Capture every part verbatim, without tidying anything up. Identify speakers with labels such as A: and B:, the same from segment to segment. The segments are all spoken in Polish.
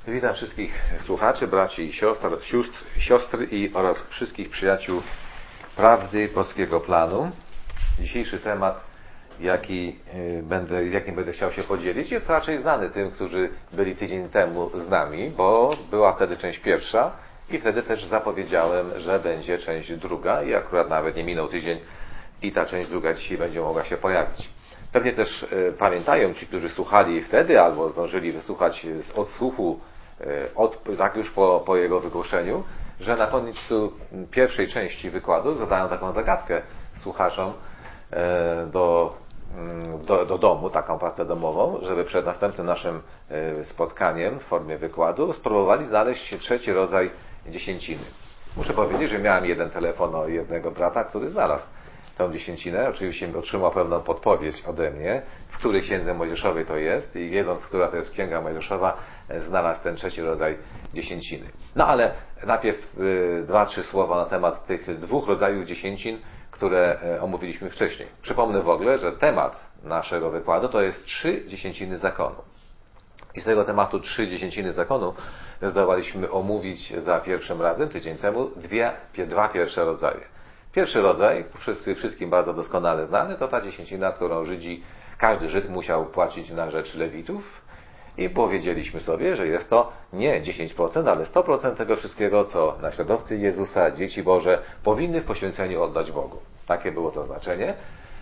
A: Witam wszystkich słuchaczy, braci i siostr, sióstr, siostry i oraz wszystkich przyjaciół prawdy polskiego planu. Dzisiejszy temat, jaki będę, jakim będę chciał się podzielić, jest raczej znany tym, którzy byli tydzień temu z nami, bo była wtedy część pierwsza i wtedy też zapowiedziałem, że będzie część druga i akurat nawet nie minął tydzień i ta część druga dzisiaj będzie mogła się pojawić. Pewnie też e, pamiętają ci, którzy słuchali wtedy albo zdążyli wysłuchać z odsłuchu e, od, tak już po, po jego wygłoszeniu, że na końcu pierwszej części wykładu zadałem taką zagadkę słuchaczom e, do, do, do domu, taką pracę domową, żeby przed następnym naszym e, spotkaniem w formie wykładu spróbowali znaleźć trzeci rodzaj dziesięciny. Muszę powiedzieć, że miałem jeden telefon od jednego brata, który znalazł tą dziesięcinę. Oczywiście otrzymał pewną podpowiedź ode mnie, w której księdze mojżeszowej to jest i wiedząc, która to jest księga mojżeszowa, znalazł ten trzeci rodzaj dziesięciny. No ale najpierw y, dwa, trzy słowa na temat tych dwóch rodzajów dziesięcin, które y, omówiliśmy wcześniej. Przypomnę w ogóle, że temat naszego wykładu to jest trzy dziesięciny zakonu. I z tego tematu trzy dziesięciny zakonu zdołaliśmy omówić za pierwszym razem, tydzień temu, dwie, dwa pierwsze rodzaje. Pierwszy rodzaj, wszyscy, wszystkim bardzo doskonale znany, to ta dziesięcina, którą Żydzi, każdy Żyd musiał płacić na rzecz Lewitów i powiedzieliśmy sobie, że jest to nie dziesięć procent, ale sto procent tego wszystkiego, co naśladowcy Jezusa, dzieci Boże, powinny w poświęceniu oddać Bogu. Takie było to znaczenie.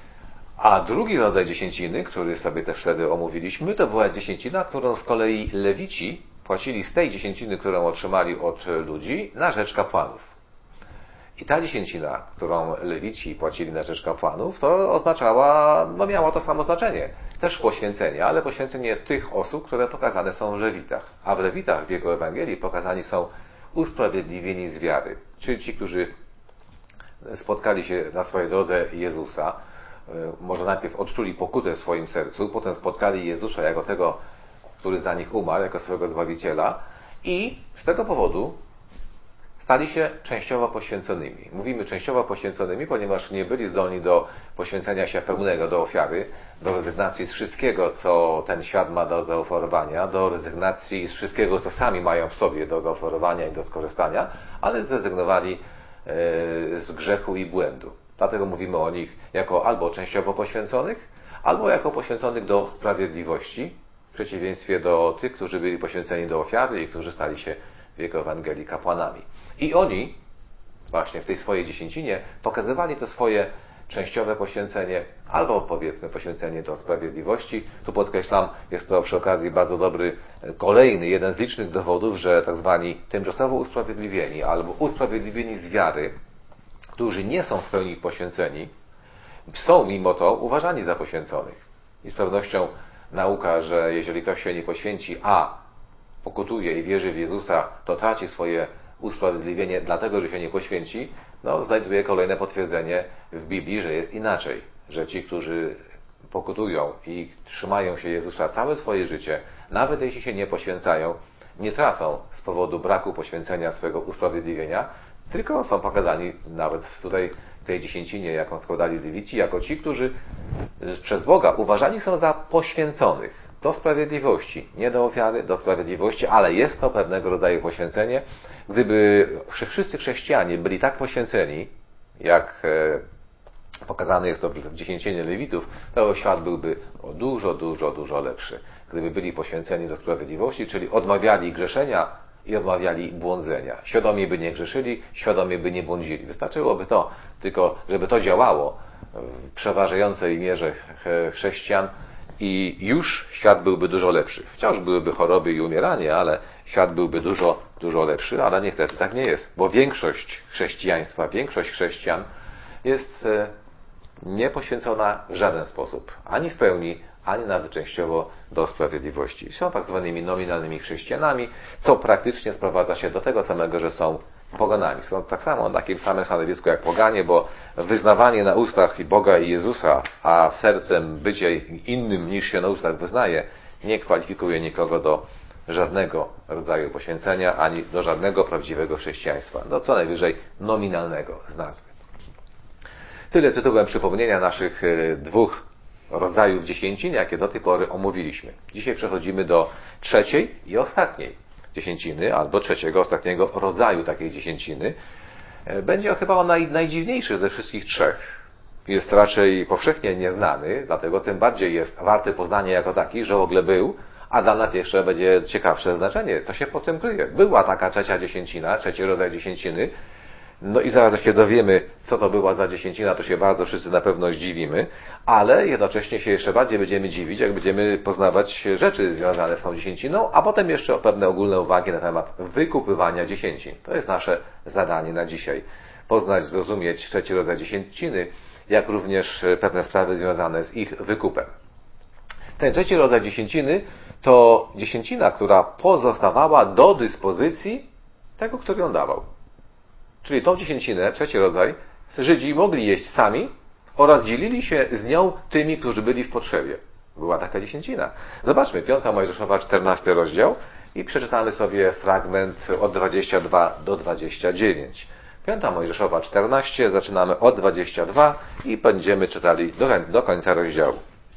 A: A drugi rodzaj dziesięciny, który sobie też wtedy omówiliśmy, to była dziesięcina, którą z kolei Lewici płacili z tej dziesięciny, którą otrzymali od ludzi, na rzecz kapłanów. I ta dziesięcina, którą Lewici płacili na rzecz kapłanów, to oznaczała, no miała to samo znaczenie. Też poświęcenie, ale poświęcenie tych osób, które pokazane są w Lewitach. A w Lewitach w jego Ewangelii pokazani są usprawiedliwieni z wiary. Czyli ci, którzy spotkali się na swojej drodze Jezusa, może najpierw odczuli pokutę w swoim sercu, potem spotkali Jezusa jako tego, który za nich umarł, jako swojego Zbawiciela i z tego powodu stali się częściowo poświęconymi. Mówimy częściowo poświęconymi, ponieważ nie byli zdolni do poświęcenia się pełnego, do ofiary, do rezygnacji z wszystkiego, co ten świat ma do zaoferowania, do rezygnacji z wszystkiego, co sami mają w sobie do zaoferowania i do skorzystania, ale zrezygnowali z grzechu i błędu. Dlatego mówimy o nich jako albo częściowo poświęconych, albo jako poświęconych do sprawiedliwości, w przeciwieństwie do tych, którzy byli poświęceni do ofiary i którzy stali się w jego Ewangelii kapłanami. I oni właśnie w tej swojej dziesięcinie pokazywali to swoje częściowe poświęcenie albo powiedzmy poświęcenie do sprawiedliwości. Tu podkreślam, jest to przy okazji bardzo dobry, kolejny, jeden z licznych dowodów, że tak zwani tymczasowo usprawiedliwieni albo usprawiedliwieni z wiary, którzy nie są w pełni poświęceni, są mimo to uważani za poświęconych. I z pewnością nauka, że jeżeli ktoś się nie poświęci, a pokutuje i wierzy w Jezusa, to traci swoje usprawiedliwienie dlatego, że się nie poświęci, no, znajduje kolejne potwierdzenie w Biblii, że jest inaczej. Że ci, którzy pokutują i trzymają się Jezusa całe swoje życie, nawet jeśli się nie poświęcają, nie tracą z powodu braku poświęcenia swojego usprawiedliwienia, tylko są pokazani nawet tutaj w tej dziesięcinie, jaką składali Lewici, jako ci, którzy przez Boga uważani są za poświęconych do sprawiedliwości, nie do ofiary, do sprawiedliwości, ale jest to pewnego rodzaju poświęcenie. Gdyby wszyscy chrześcijanie byli tak poświęceni, jak pokazane jest to w dziesięcinie Lewitów, to świat byłby o dużo, dużo, dużo lepszy. Gdyby byli poświęceni do sprawiedliwości, czyli odmawiali grzeszenia i odmawiali błądzenia. Świadomie by nie grzeszyli, świadomie by nie błądzili. Wystarczyłoby to, tylko żeby to działało w przeważającej mierze chrześcijan, i już świat byłby dużo lepszy. Wciąż byłyby choroby i umieranie, ale świat byłby dużo, dużo lepszy, ale niestety tak nie jest, bo większość chrześcijaństwa, większość chrześcijan jest niepoświęcona w żaden sposób, ani w pełni, ani nawet częściowo do sprawiedliwości. Są tak zwanymi nominalnymi chrześcijanami, co praktycznie sprowadza się do tego samego, że są poganami. Są tak samo na takim samym stanowisku jak poganie, bo wyznawanie na ustach Boga i Jezusa, a sercem bycie innym niż się na ustach wyznaje, nie kwalifikuje nikogo do żadnego rodzaju poświęcenia, ani do żadnego prawdziwego chrześcijaństwa. Do co najwyżej nominalnego z nazwy. Tyle tytułem przypomnienia naszych dwóch rodzajów dziesięcin, jakie do tej pory omówiliśmy. Dzisiaj przechodzimy do trzeciej i ostatniej dziesięciny, albo trzeciego, ostatniego rodzaju takiej dziesięciny, będzie chyba on naj, najdziwniejszy ze wszystkich trzech. Jest raczej powszechnie nieznany, dlatego tym bardziej jest warty poznania jako taki, że w ogóle był, a dla nas jeszcze będzie ciekawsze znaczenie, co się po tym kryje. Była taka trzecia dziesięcina, trzeci rodzaj dziesięciny, no i zaraz jak się dowiemy, co to była za dziesięcina, to się bardzo wszyscy na pewno zdziwimy, ale jednocześnie się jeszcze bardziej będziemy dziwić, jak będziemy poznawać rzeczy związane z tą dziesięciną, a potem jeszcze o pewne ogólne uwagi na temat wykupywania dziesięcin. To jest nasze zadanie na dzisiaj. Poznać, zrozumieć trzeci rodzaj dziesięciny, jak również pewne sprawy związane z ich wykupem. Ten trzeci rodzaj dziesięciny to dziesięcina, która pozostawała do dyspozycji tego, który ją dawał. Czyli tą dziesięcinę, trzeci rodzaj, Żydzi mogli jeść sami oraz dzielili się z nią tymi, którzy byli w potrzebie. Była taka dziesięcina. Zobaczmy, piąta Mojżeszowa, czternasty rozdział i przeczytamy sobie fragment od dwudziestego drugiego do dwudziestego dziewiątego. Piąta Mojżeszowa, czternaście, zaczynamy od dwudziestego drugiego i będziemy czytali do, do końca rozdziału.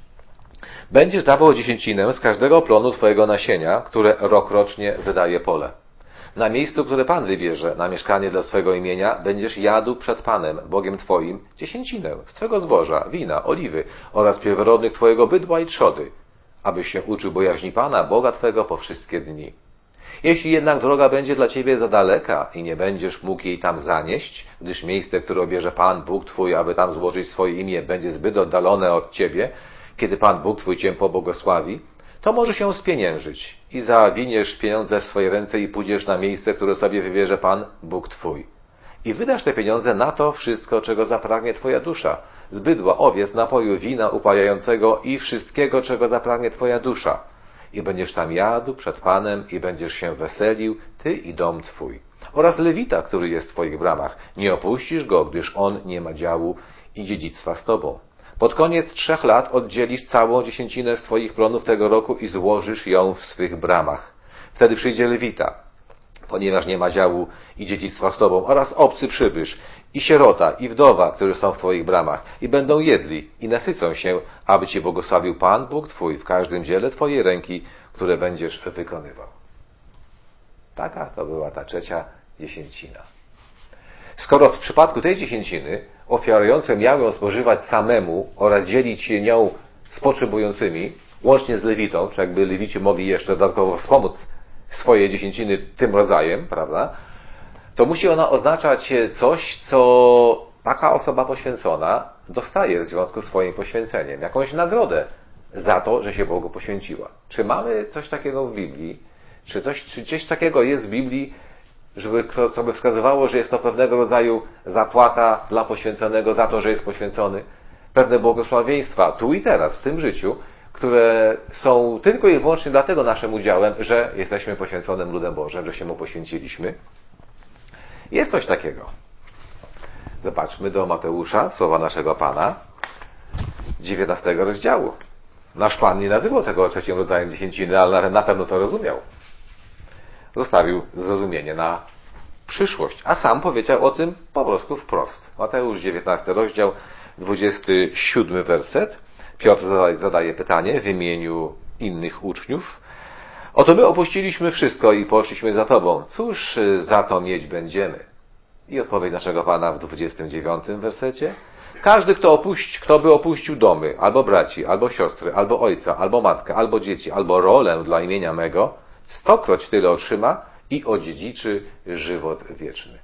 A: Będziesz dawał dziesięcinę z każdego plonu twojego nasienia, które rokrocznie wydaje pole. Na miejscu, które Pan wybierze, na mieszkanie dla swego imienia, będziesz jadł przed Panem, Bogiem Twoim, dziesięcinę z Twego zboża, wina, oliwy oraz pierworodnych Twojego bydła i trzody, abyś się uczył bojaźni Pana, Boga Twego po wszystkie dni. Jeśli jednak droga będzie dla Ciebie za daleka i nie będziesz mógł jej tam zanieść, gdyż miejsce, które obierze Pan, Bóg Twój, aby tam złożyć swoje imię, będzie zbyt oddalone od Ciebie, kiedy Pan, Bóg Twój Cię pobłogosławi, to może się spieniężyć i zawiniesz pieniądze w swoje ręce i pójdziesz na miejsce, które sobie wybierze Pan, Bóg Twój. I wydasz te pieniądze na to wszystko, czego zapragnie Twoja dusza, z bydła, owiec, napoju, wina upajającego i wszystkiego, czego zapragnie Twoja dusza. I będziesz tam jadł przed Panem i będziesz się weselił, Ty i dom Twój. Oraz Lewita, który jest w Twoich bramach. Nie opuścisz go, gdyż on nie ma działu i dziedzictwa z Tobą. Pod koniec trzech lat oddzielisz całą dziesięcinę z Twoich plonów tego roku i złożysz ją w swych bramach. Wtedy przyjdzie Lewita, ponieważ nie ma działu i dziedzictwa z Tobą, oraz obcy przybysz, i sierota, i wdowa, którzy są w Twoich bramach, i będą jedli, i nasycą się, aby Cię błogosławił Pan, Bóg Twój, w każdym dziele Twojej ręki, które będziesz wykonywał. Taka to była ta trzecia dziesięcina. Skoro w przypadku tej dziesięciny ofiarujący miał ją spożywać samemu oraz dzielić się nią z potrzebującymi, łącznie z Lewitą, czy jakby Lewici mogli jeszcze dodatkowo wspomóc swoje dziesięciny tym rodzajem, prawda, to musi ona oznaczać coś, co taka osoba poświęcona dostaje w związku z swoim poświęceniem. Jakąś nagrodę za to, że się Bogu poświęciła. Czy mamy coś takiego w Biblii? Czy coś, czy gdzieś takiego jest w Biblii, żeby, co by wskazywało, że jest to pewnego rodzaju zapłata dla poświęconego za to, że jest poświęcony? Pewne błogosławieństwa tu i teraz, w tym życiu, które są tylko i wyłącznie dlatego naszym udziałem, że jesteśmy poświęconym ludem Bożym, że się Mu poświęciliśmy. Jest coś takiego. Zobaczmy do Mateusza, słowa naszego Pana, dziewiętnastego rozdziału. Nasz Pan nie nazywał tego trzecim rodzajem dziesięciny, ale na pewno to rozumiał. Zostawił zrozumienie na przyszłość, a sam powiedział o tym po prostu wprost. Mateusz, dziewiętnasty rozdział, dwudziesty siódmy werset. Piotr zadaje pytanie w imieniu innych uczniów. Oto my opuściliśmy wszystko i poszliśmy za Tobą. Cóż za to mieć będziemy? I odpowiedź naszego Pana w dwudziestym dziewiątym wersecie. Każdy, kto, opuści, kto by opuścił domy, albo braci, albo siostry, albo ojca, albo matkę, albo dzieci, albo rolę dla imienia mego, stokroć tyle otrzyma i odziedziczy żywot wieczny.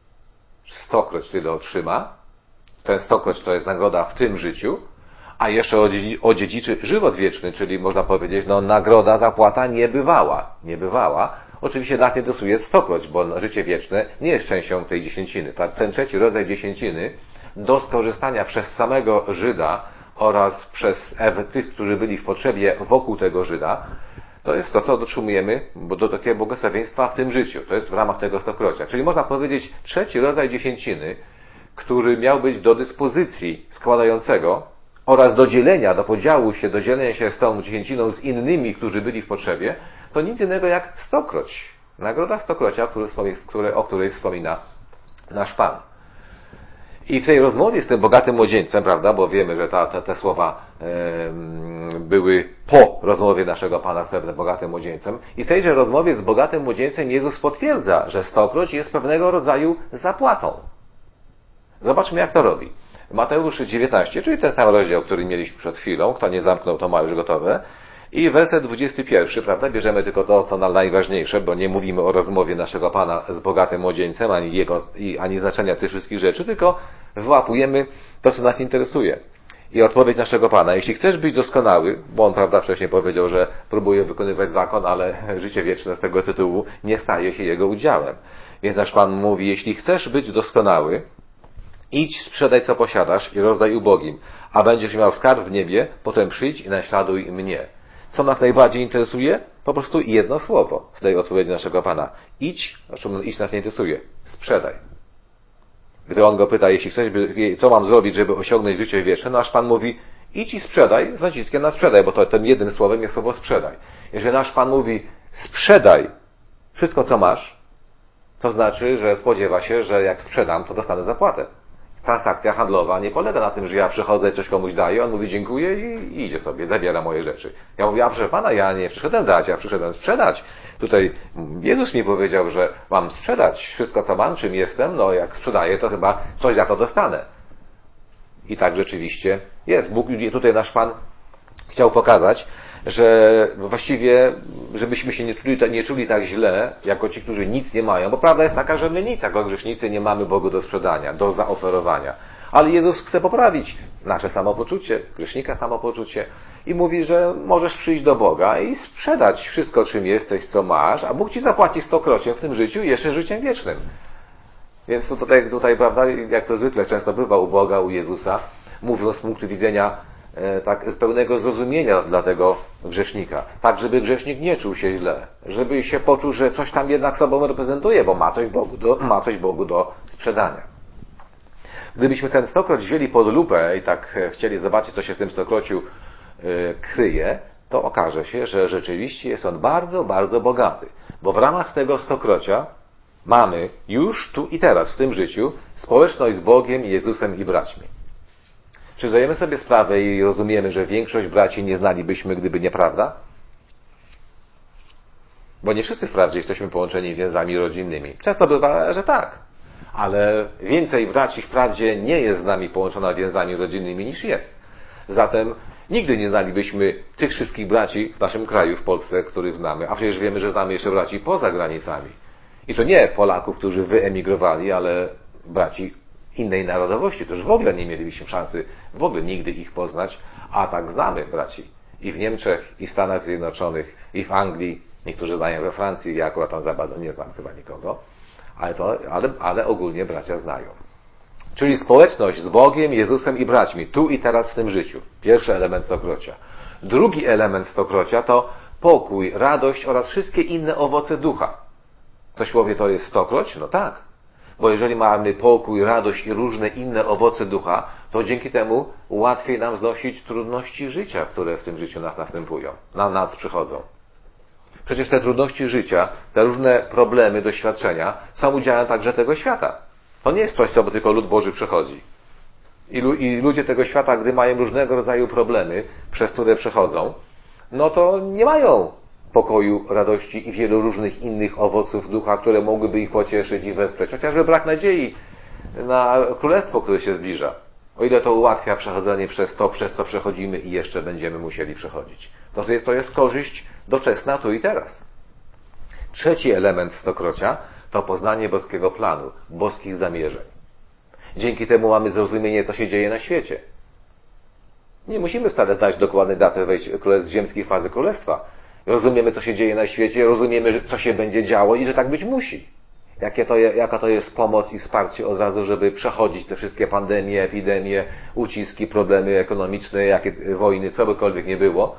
A: Stokroć tyle otrzyma. Ten stokroć to jest nagroda w tym życiu, a jeszcze odziedziczy żywot wieczny, czyli można powiedzieć, no nagroda, zapłata niebywała. Niebywała. Oczywiście nas nie interesuje stokroć, bo życie wieczne nie jest częścią tej dziesięciny. Ten trzeci rodzaj dziesięciny do skorzystania przez samego Żyda oraz przez tych, którzy byli w potrzebie wokół tego Żyda, to jest to, co otrzymujemy do takiego błogosławieństwa w tym życiu. To jest w ramach tego stokrocia. Czyli można powiedzieć trzeci rodzaj dziesięciny, który miał być do dyspozycji składającego oraz do dzielenia, do podziału się, do dzielenia się z tą dziesięciną z innymi, którzy byli w potrzebie, to nic innego jak stokroć. Nagroda stokrocia, o której wspomina nasz Pan. I w tej rozmowie z tym bogatym młodzieńcem, prawda, bo wiemy, że ta, ta, te słowa e, były po rozmowie naszego Pana z pewnym bogatym młodzieńcem, i w tejże rozmowie z bogatym młodzieńcem Jezus potwierdza, że stokroć jest pewnego rodzaju zapłatą. Zobaczmy, jak to robi. Mateusz dziewiętnaście, czyli ten sam rozdział, który mieliśmy przed chwilą, kto nie zamknął, to ma już gotowe. I werset dwudziesty pierwszy, prawda, bierzemy tylko to, co najważniejsze, bo nie mówimy o rozmowie naszego Pana z bogatym młodzieńcem, ani jego, ani znaczenia tych wszystkich rzeczy, tylko wyłapujemy to, co nas interesuje. I odpowiedź naszego Pana: jeśli chcesz być doskonały, bo on, prawda, wcześniej powiedział, że próbuje wykonywać zakon, ale życie wieczne z tego tytułu nie staje się jego udziałem. Więc nasz Pan mówi: jeśli chcesz być doskonały, idź, sprzedaj co posiadasz i rozdaj ubogim, a będziesz miał skarb w niebie, potem przyjdź i naśladuj mnie. Co nas najbardziej interesuje? Po prostu jedno słowo z tej odpowiedzi naszego Pana. Idź, znaczy idź nas nie interesuje, sprzedaj. Gdy on go pyta, jeśli chcesz, co mam zrobić, żeby osiągnąć życie wieczne, nasz Pan mówi: idź i sprzedaj, z naciskiem na sprzedaj, bo to tym jednym słowem jest słowo sprzedaj. Jeżeli nasz Pan mówi: sprzedaj wszystko, co masz, to znaczy, że spodziewa się, że jak sprzedam, to dostanę zapłatę. Transakcja handlowa nie polega na tym, że ja przychodzę i coś komuś daję, on mówi dziękuję i, i idzie sobie, zabiera moje rzeczy. Ja mówię: a proszę Pana, ja nie przyszedłem dać, ja przyszedłem sprzedać. Tutaj Jezus mi powiedział, że mam sprzedać wszystko, co mam, czym jestem, no jak sprzedaję, to chyba coś za to dostanę. I tak rzeczywiście jest. Bóg, tutaj nasz Pan chciał pokazać, że właściwie, żebyśmy się nie czuli, nie czuli tak źle, jako ci, którzy nic nie mają, bo prawda jest taka, że my nic jako grzesznicy nie mamy Bogu do sprzedania, do zaoferowania. Ale Jezus chce poprawić nasze samopoczucie, grzesznika samopoczucie i mówi, że możesz przyjść do Boga i sprzedać wszystko, czym jesteś, co masz, a Bóg ci zapłaci stokrotnie w tym życiu i jeszcze życiem wiecznym. Więc tutaj, tutaj, prawda, jak to zwykle często bywa u Boga, u Jezusa, mówiąc z punktu widzenia tak, z pełnego zrozumienia dla tego grzesznika. Tak, żeby grzesznik nie czuł się źle. Żeby się poczuł, że coś tam jednak sobą reprezentuje, bo ma coś Bogu do, ma coś Bogu do sprzedania. Gdybyśmy ten stokroć wzięli pod lupę i tak chcieli zobaczyć, co się w tym stokrociu yy, kryje, to okaże się, że rzeczywiście jest on bardzo, bardzo bogaty. Bo w ramach tego stokrocia mamy już tu i teraz w tym życiu społeczność z Bogiem, Jezusem i braćmi. Czy zdajemy sobie sprawę i rozumiemy, że większość braci nie znalibyśmy, gdyby nie prawda? Bo nie wszyscy wprawdzie jesteśmy połączeni więzami rodzinnymi. Często bywa, że tak. Ale więcej braci wprawdzie nie jest z nami połączona więzami rodzinnymi niż jest. Zatem nigdy nie znalibyśmy tych wszystkich braci w naszym kraju, w Polsce, których znamy. A przecież wiemy, że znamy jeszcze braci poza granicami. I to nie Polaków, którzy wyemigrowali, ale braci innej narodowości, to już w ogóle nie mielibyśmy szansy w ogóle nigdy ich poznać, a tak znamy braci i w Niemczech, i w Stanach Zjednoczonych, i w Anglii, niektórzy znają we Francji, ja akurat tam za bardzo nie znam chyba nikogo, ale, to, ale, ale ogólnie bracia znają. Czyli społeczność z Bogiem, Jezusem i braćmi, tu i teraz w tym życiu. Pierwszy element stokrocia. Drugi element stokrocia to pokój, radość oraz wszystkie inne owoce ducha. Ktoś powie, to jest stokroć? No tak. Bo jeżeli mamy pokój, radość i różne inne owoce ducha, to dzięki temu łatwiej nam znosić trudności życia, które w tym życiu nas następują, na nas przychodzą. Przecież te trudności życia, te różne problemy, doświadczenia są udziałem także tego świata. To nie jest coś, co tylko lud Boży przechodzi. I, I ludzie tego świata, gdy mają różnego rodzaju problemy, przez które przechodzą, no to nie mają pokoju, radości i wielu różnych innych owoców ducha, które mogłyby ich pocieszyć i wesprzeć. Chociażby brak nadziei na królestwo, które się zbliża. O ile to ułatwia przechodzenie przez to, przez co przechodzimy i jeszcze będziemy musieli przechodzić. To jest, to jest korzyść doczesna tu i teraz. Trzeci element stokrocia to poznanie boskiego planu, boskich zamierzeń. Dzięki temu mamy zrozumienie, co się dzieje na świecie. Nie musimy wcale znać dokładnej daty wejścia z ziemskiej fazy królestwa. Rozumiemy, co się dzieje na świecie, rozumiemy, co się będzie działo i że tak być musi. Jakie to je, jaka to jest pomoc i wsparcie od razu, żeby przechodzić te wszystkie pandemie, epidemie, uciski, problemy ekonomiczne, jakie wojny, co bykolwiek nie było.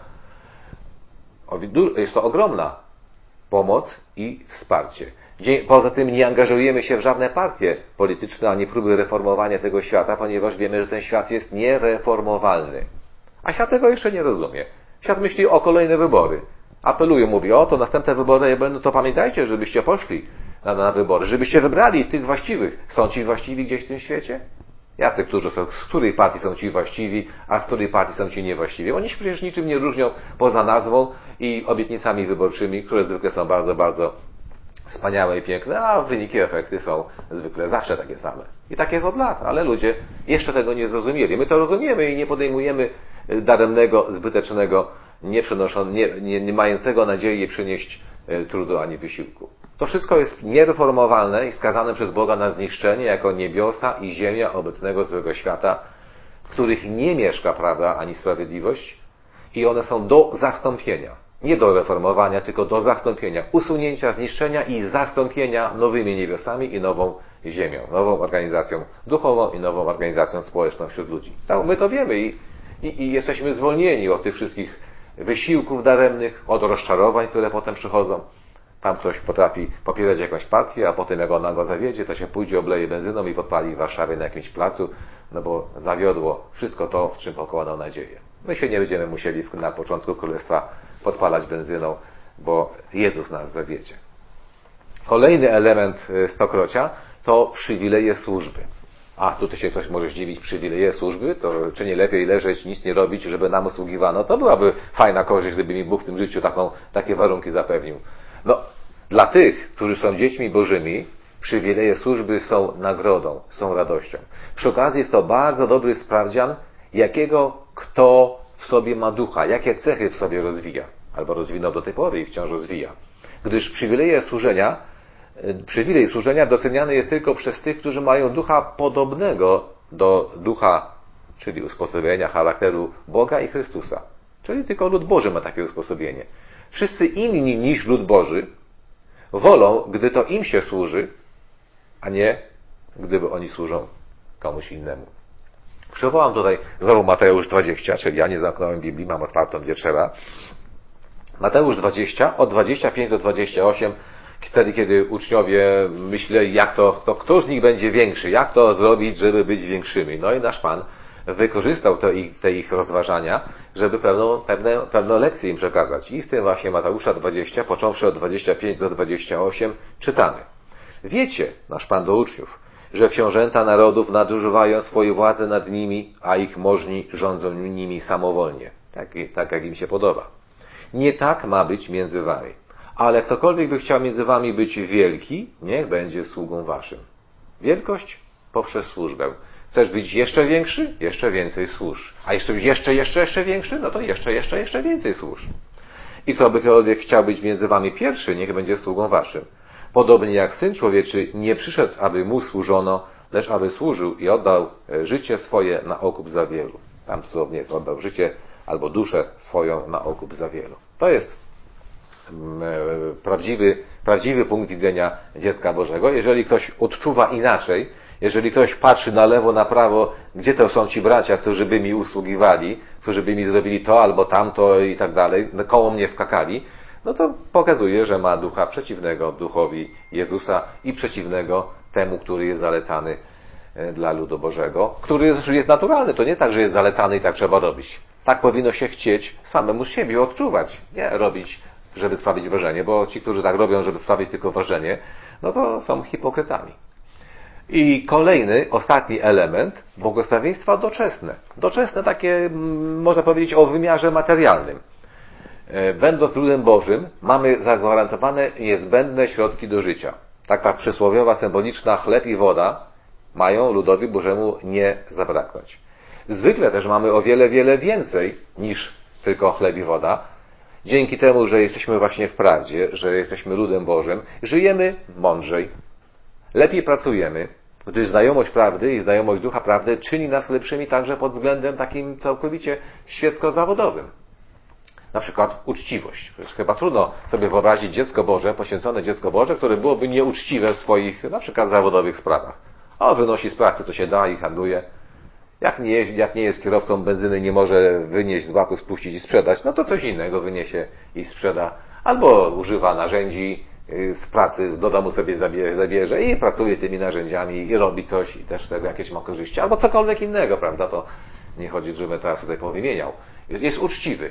A: Jest to ogromna pomoc i wsparcie. Poza tym nie angażujemy się w żadne partie polityczne, ani próby reformowania tego świata, ponieważ wiemy, że ten świat jest niereformowalny. A świat tego jeszcze nie rozumie. Świat myśli o kolejne wybory. Apeluje, mówi, o to następne wybory będą, to pamiętajcie, żebyście poszli na, na wybory, żebyście wybrali tych właściwych. Są ci właściwi gdzieś w tym świecie? Jacy, którzy są, z której partii są ci właściwi, a z której partii są ci niewłaściwi. Oni się przecież niczym nie różnią poza nazwą i obietnicami wyborczymi, które zwykle są bardzo, bardzo wspaniałe i piękne, a wyniki, efekty są zwykle zawsze takie same. I tak jest od lat, ale ludzie jeszcze tego nie zrozumieli. My to rozumiemy i nie podejmujemy daremnego, zbytecznego, nie, nie, nie, nie mającego nadziei przynieść trudu ani wysiłku. To wszystko jest niereformowalne i skazane przez Boga na zniszczenie jako niebiosa i ziemia obecnego złego świata, w których nie mieszka prawda ani sprawiedliwość i one są do zastąpienia. Nie do reformowania, tylko do zastąpienia, usunięcia, zniszczenia i zastąpienia nowymi niebiosami i nową ziemią, nową organizacją duchową i nową organizacją społeczną wśród ludzi. No, my to wiemy i, i, i jesteśmy zwolnieni od tych wszystkich wysiłków daremnych, od rozczarowań, które potem przychodzą. Tam ktoś potrafi popierać jakąś partię, a potem jak ona go zawiedzie, to się pójdzie, obleje benzyną i podpali w Warszawie na jakimś placu, no bo zawiodło wszystko to, w czym pokładał nadzieję. My się nie będziemy musieli na początku Królestwa podpalać benzyną, bo Jezus nas zawiedzie. Kolejny element stokrocia to przywileje służby. A, tutaj się ktoś może zdziwić, przywileje służby, to czy nie lepiej leżeć, nic nie robić, żeby nam usługiwano? To byłaby fajna korzyść, gdyby mi Bóg w tym życiu taką, takie warunki zapewnił. No, dla tych, którzy są dziećmi Bożymi, przywileje służby są nagrodą, są radością. Przy okazji jest to bardzo dobry sprawdzian, jakiego kto w sobie ma ducha, jakie cechy w sobie rozwija, albo rozwinął do tej pory i wciąż rozwija. Gdyż przywileje służenia, przywilej służenia doceniany jest tylko przez tych, którzy mają ducha podobnego do ducha, czyli usposobienia charakteru Boga i Chrystusa. Czyli tylko lud Boży ma takie usposobienie. Wszyscy inni niż lud Boży wolą, gdy to im się służy, a nie gdyby oni służą komuś innemu. Przywołam tutaj znowu Mateusz dwadzieścia, czyli ja nie zamknąłem Biblii, mam otwartą gdzie trzeba. Mateusz dwadzieścia, od dwudziestego piątego do dwudziestego ósmego, wtedy kiedy uczniowie myśleli, jak to, to kto z nich będzie większy, jak to zrobić, żeby być większymi. No i nasz Pan wykorzystał te ich, te ich rozważania, żeby pewną, pewne, pewne lekcje im przekazać. I w tym właśnie Mateusza dwudziestego, począwszy od dwudziestego piątego do dwudziestego ósmego, czytamy. Wiecie, nasz Pan do uczniów, że książęta narodów nadużywają swojej władzy nad nimi, a ich możni rządzą nimi samowolnie, tak, tak jak im się podoba. Nie tak ma być między wami. Ale ktokolwiek by chciał między wami być wielki, niech będzie sługą waszym. Wielkość poprzez służbę. Chcesz być jeszcze większy? Jeszcze więcej służ. A jeszcze być jeszcze, jeszcze, jeszcze większy? No to jeszcze, jeszcze, jeszcze więcej służ. I kto by chciał być między wami pierwszy, niech będzie sługą waszym. Podobnie jak Syn Człowieczy nie przyszedł, aby mu służono, lecz aby służył i oddał życie swoje na okup za wielu. Tam dosłownie jest oddał życie albo duszę swoją na okup za wielu. To jest prawdziwy, prawdziwy punkt widzenia dziecka Bożego. Jeżeli ktoś odczuwa inaczej, jeżeli ktoś patrzy na lewo, na prawo, gdzie to są ci bracia, którzy by mi usługiwali, którzy by mi zrobili to albo tamto i tak dalej, koło mnie skakali, no to pokazuje, że ma ducha przeciwnego duchowi Jezusa i przeciwnego temu, który jest zalecany dla ludu Bożego, który jest naturalny. To nie tak, że jest zalecany i tak trzeba robić. Tak powinno się chcieć samemu z siebie odczuwać, nie robić, żeby sprawić wrażenie, bo ci, którzy tak robią, żeby sprawić tylko wrażenie, no to są hipokrytami. I kolejny, ostatni element, błogosławieństwa doczesne. Doczesne takie, można powiedzieć, o wymiarze materialnym. Będąc ludem Bożym, mamy zagwarantowane niezbędne środki do życia. Taka przysłowiowa, symboliczna chleb i woda mają ludowi Bożemu nie zabraknąć. Zwykle też mamy o wiele, wiele więcej niż tylko chleb i woda. Dzięki temu, że jesteśmy właśnie w prawdzie, że jesteśmy ludem Bożym, żyjemy mądrzej, lepiej pracujemy, gdyż znajomość prawdy i znajomość ducha prawdy czyni nas lepszymi także pod względem takim całkowicie świecko-zawodowym. Na przykład uczciwość. Chyba trudno sobie wyobrazić dziecko Boże, poświęcone dziecko Boże, które byłoby nieuczciwe w swoich, na przykład zawodowych sprawach. O, wynosi z pracy, co się da i handluje. Jak nie, jak nie jest kierowcą benzyny, nie może wynieść z baku, spuścić i sprzedać, no to coś innego wyniesie i sprzeda. Albo używa narzędzi z pracy, do domu sobie zabierze i pracuje tymi narzędziami i robi coś i też z tego jakieś ma korzyści. Albo cokolwiek innego, prawda? To nie chodzi, żebym teraz tutaj powymieniał. Jest uczciwy.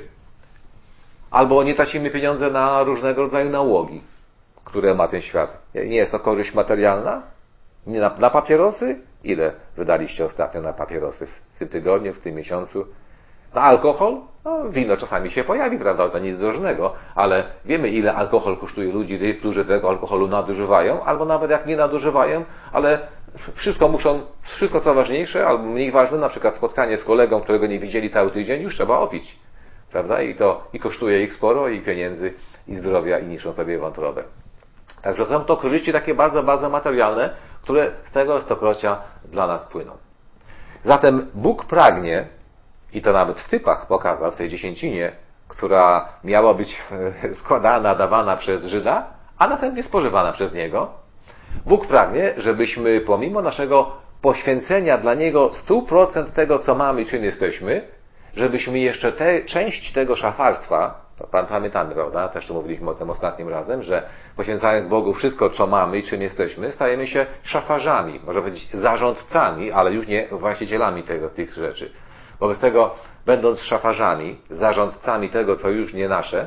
A: Albo nie tracimy pieniądze na różnego rodzaju nałogi, które ma ten świat. Nie jest to korzyść materialna? Nie na, na papierosy? Ile wydaliście ostatnio na papierosy w tym tygodniu, w tym miesiącu? Na alkohol? No, wino czasami się pojawi, prawda, to nic drożnego, ale wiemy, ile alkohol kosztuje ludzi, tych, którzy tego alkoholu nadużywają, albo nawet jak nie nadużywają, ale wszystko muszą, wszystko co ważniejsze, albo mniej ważne, na przykład spotkanie z kolegą, którego nie widzieli cały tydzień, już trzeba opić, prawda, i to i kosztuje ich sporo, i pieniędzy, i zdrowia, i niszczą sobie wątrobę. Także są to korzyści takie bardzo, bardzo materialne, które z tego stokrocia dla nas płyną. Zatem Bóg pragnie, i to nawet w typach pokazał, w tej dziesięcinie, która miała być składana, dawana przez Żyda, a następnie spożywana przez Niego. Bóg pragnie, żebyśmy pomimo naszego poświęcenia dla Niego sto procent tego, co mamy i czym jesteśmy, żebyśmy jeszcze tę część tego szafarstwa, to pamiętamy, prawda, też tu mówiliśmy o tym ostatnim razem, że poświęcając Bogu wszystko, co mamy i czym jesteśmy, stajemy się szafarzami, może powiedzieć zarządcami, ale już nie właścicielami tego, tych rzeczy. Wobec tego, będąc szafarzami, zarządcami tego, co już nie nasze,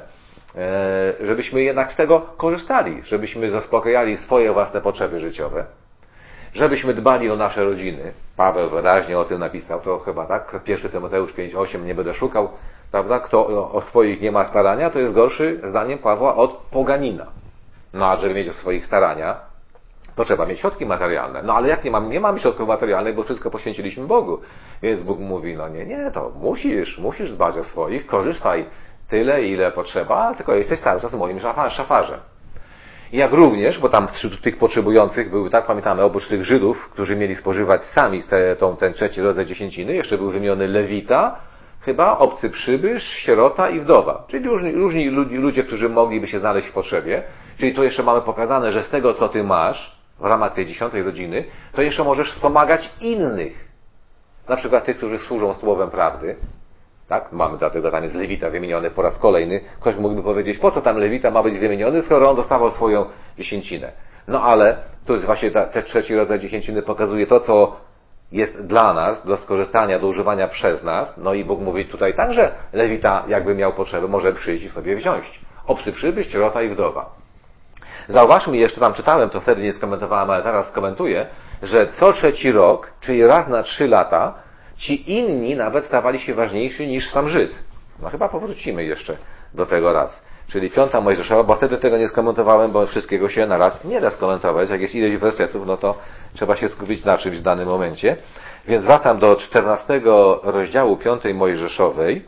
A: żebyśmy jednak z tego korzystali, żebyśmy zaspokajali swoje własne potrzeby życiowe, żebyśmy dbali o nasze rodziny. Paweł wyraźnie o tym napisał, to chyba tak, pierwszy Tymoteusz pięć osiem, nie będę szukał, prawda, kto o swoich nie ma starania, to jest gorszy, zdaniem Pawła, od poganina. No a żeby mieć o swoich starania, to trzeba mieć środki materialne. No ale jak nie mamy, nie mamy środków materialnych, bo wszystko poświęciliśmy Bogu. Więc Bóg mówi, no nie, nie, to musisz, musisz dbać o swoich, korzystaj tyle, ile potrzeba, tylko jesteś cały czas moim szafarzem. Jak również, bo tam wśród tych potrzebujących były, tak pamiętamy, oprócz tych Żydów, którzy mieli spożywać sami te, tą, ten trzeci rodzaj dziesięciny, jeszcze był wymieniony Lewita, chyba obcy przybysz, sierota i wdowa. Czyli różni, różni ludzie, którzy mogliby się znaleźć w potrzebie. Czyli tu jeszcze mamy pokazane, że z tego, co ty masz, w ramach tej dziesiątej rodziny, to jeszcze możesz wspomagać innych. Na przykład tych, którzy służą słowem prawdy. Tak? Mamy dlatego tam jest Lewita wymieniony po raz kolejny. Ktoś mógłby powiedzieć, po co tam Lewita ma być wymieniony, skoro on dostawał swoją dziesięcinę. No ale tu jest właśnie ta, ten trzeci rodzaj dziesięciny pokazuje to, co jest dla nas, do skorzystania, do używania przez nas. No i Bóg mówi tutaj także Lewita, jakby miał potrzebę, może przyjść i sobie wziąć. Obcy przybysz, sierota i wdowa. Zauważmy, jeszcze tam czytałem, to wtedy nie skomentowałem, ale teraz skomentuję, że co trzeci rok, czyli raz na trzy lata, ci inni nawet stawali się ważniejsi niż sam Żyd. No chyba powrócimy jeszcze do tego raz. Czyli piąta Mojżeszowa, bo wtedy tego nie skomentowałem, bo wszystkiego się na raz nie da skomentować. Jak jest ileś wersetów, no to trzeba się skupić na czymś w danym momencie. Więc wracam do czternastego rozdziału piątej Mojżeszowej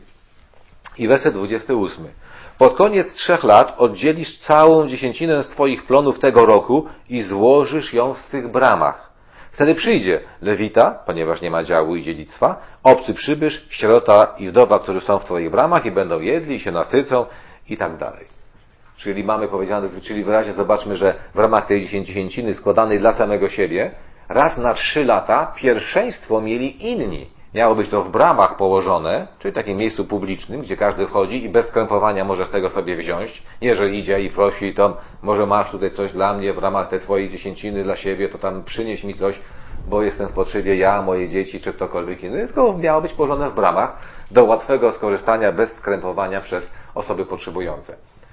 A: i werset dwudziesty ósmy. Pod koniec trzech lat oddzielisz całą dziesięcinę z twoich plonów tego roku i złożysz ją w swych bramach. Wtedy przyjdzie Lewita, ponieważ nie ma działu i dziedzictwa, obcy przybysz, sierota i wdowa, którzy są w twoich bramach i będą jedli i się nasycą i tak dalej. Czyli mamy powiedziane, czyli wyraźnie zobaczmy, że w ramach tej dziesięciny składanej dla samego siebie, raz na trzy lata pierwszeństwo mieli inni. Miało być to w bramach położone, czyli w takim miejscu publicznym, gdzie każdy wchodzi i bez skrępowania może z tego sobie wziąć. Nie, że idzie i prosi, to może masz tutaj coś dla mnie w ramach tej twojej dziesięciny dla siebie, to tam przynieś mi coś, bo jestem w potrzebie ja, moje dzieci, czy ktokolwiek inny. Tylko miało być położone w bramach do łatwego skorzystania bez skrępowania przez osoby potrzebujące.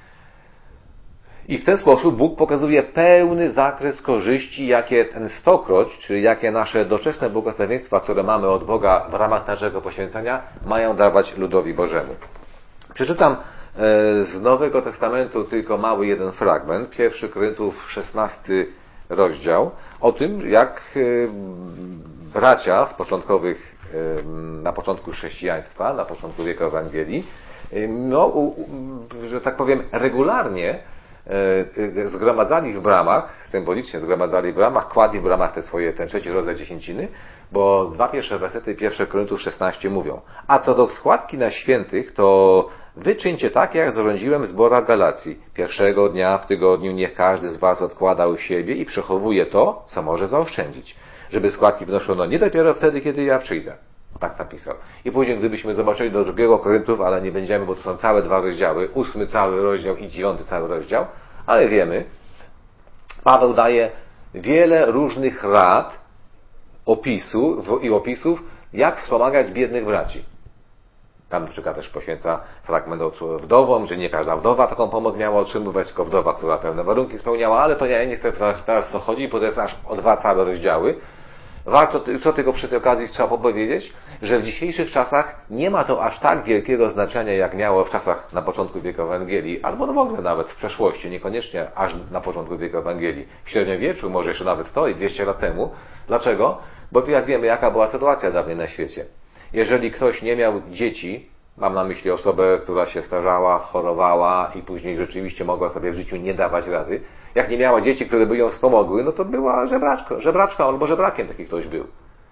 A: I w ten sposób Bóg pokazuje pełny zakres korzyści, jakie ten stokroć, czyli jakie nasze doczesne błogosławieństwa, które mamy od Boga w ramach naszego poświęcenia, mają dawać ludowi Bożemu. Przeczytam z Nowego Testamentu tylko mały jeden fragment, pierwszy Koryntiów szesnasty rozdział, o tym, jak bracia w początkowych, na początku chrześcijaństwa, na początku wieku Ewangelii, no, że tak powiem, regularnie zgromadzali w bramach, symbolicznie zgromadzali w bramach, kładli w bramach te swoje, ten trzeci rodzaj dziesięciny, bo dwa pierwsze wersety pierwszy Koryntiów szesnaście mówią: a co do składki na świętych, to wy czyńcie tak, jak zarządziłem w zborach Galacji. Pierwszego dnia w tygodniu niech każdy z was odkłada u siebie i przechowuje to, co może zaoszczędzić, żeby składki wnoszono nie dopiero wtedy, kiedy ja przyjdę. Tak napisał. I później, gdybyśmy zobaczyli do drugiego Koryntów, ale nie będziemy, bo to są całe dwa rozdziały, ósmy cały rozdział i dziewiąty cały rozdział, ale wiemy, Paweł daje wiele różnych rad, opisu i opisów, jak wspomagać biednych braci. Tam na przykład też poświęca fragment o wdowom, że nie każda wdowa taką pomoc miała otrzymywać, tylko wdowa, która pewne warunki spełniała, ale to nie, nie chcę teraz to chodzi, bo to jest aż o dwa całe rozdziały. Warto, co tylko przy tej okazji trzeba powiedzieć, że w dzisiejszych czasach nie ma to aż tak wielkiego znaczenia, jak miało w czasach na początku wieku Ewangelii, albo w ogóle nawet w przeszłości, niekoniecznie aż na początku wieku Ewangelii. W średniowieczu, może jeszcze nawet sto i dwieście lat temu. Dlaczego? Bo jak wiemy, jaka była sytuacja dawniej na świecie. Jeżeli ktoś nie miał dzieci, mam na myśli osobę, która się starzała, chorowała i później rzeczywiście mogła sobie w życiu nie dawać rady. Jak nie miała dzieci, które by ją wspomogły, no to była żebraczką, żebraczką albo żebrakiem taki ktoś był.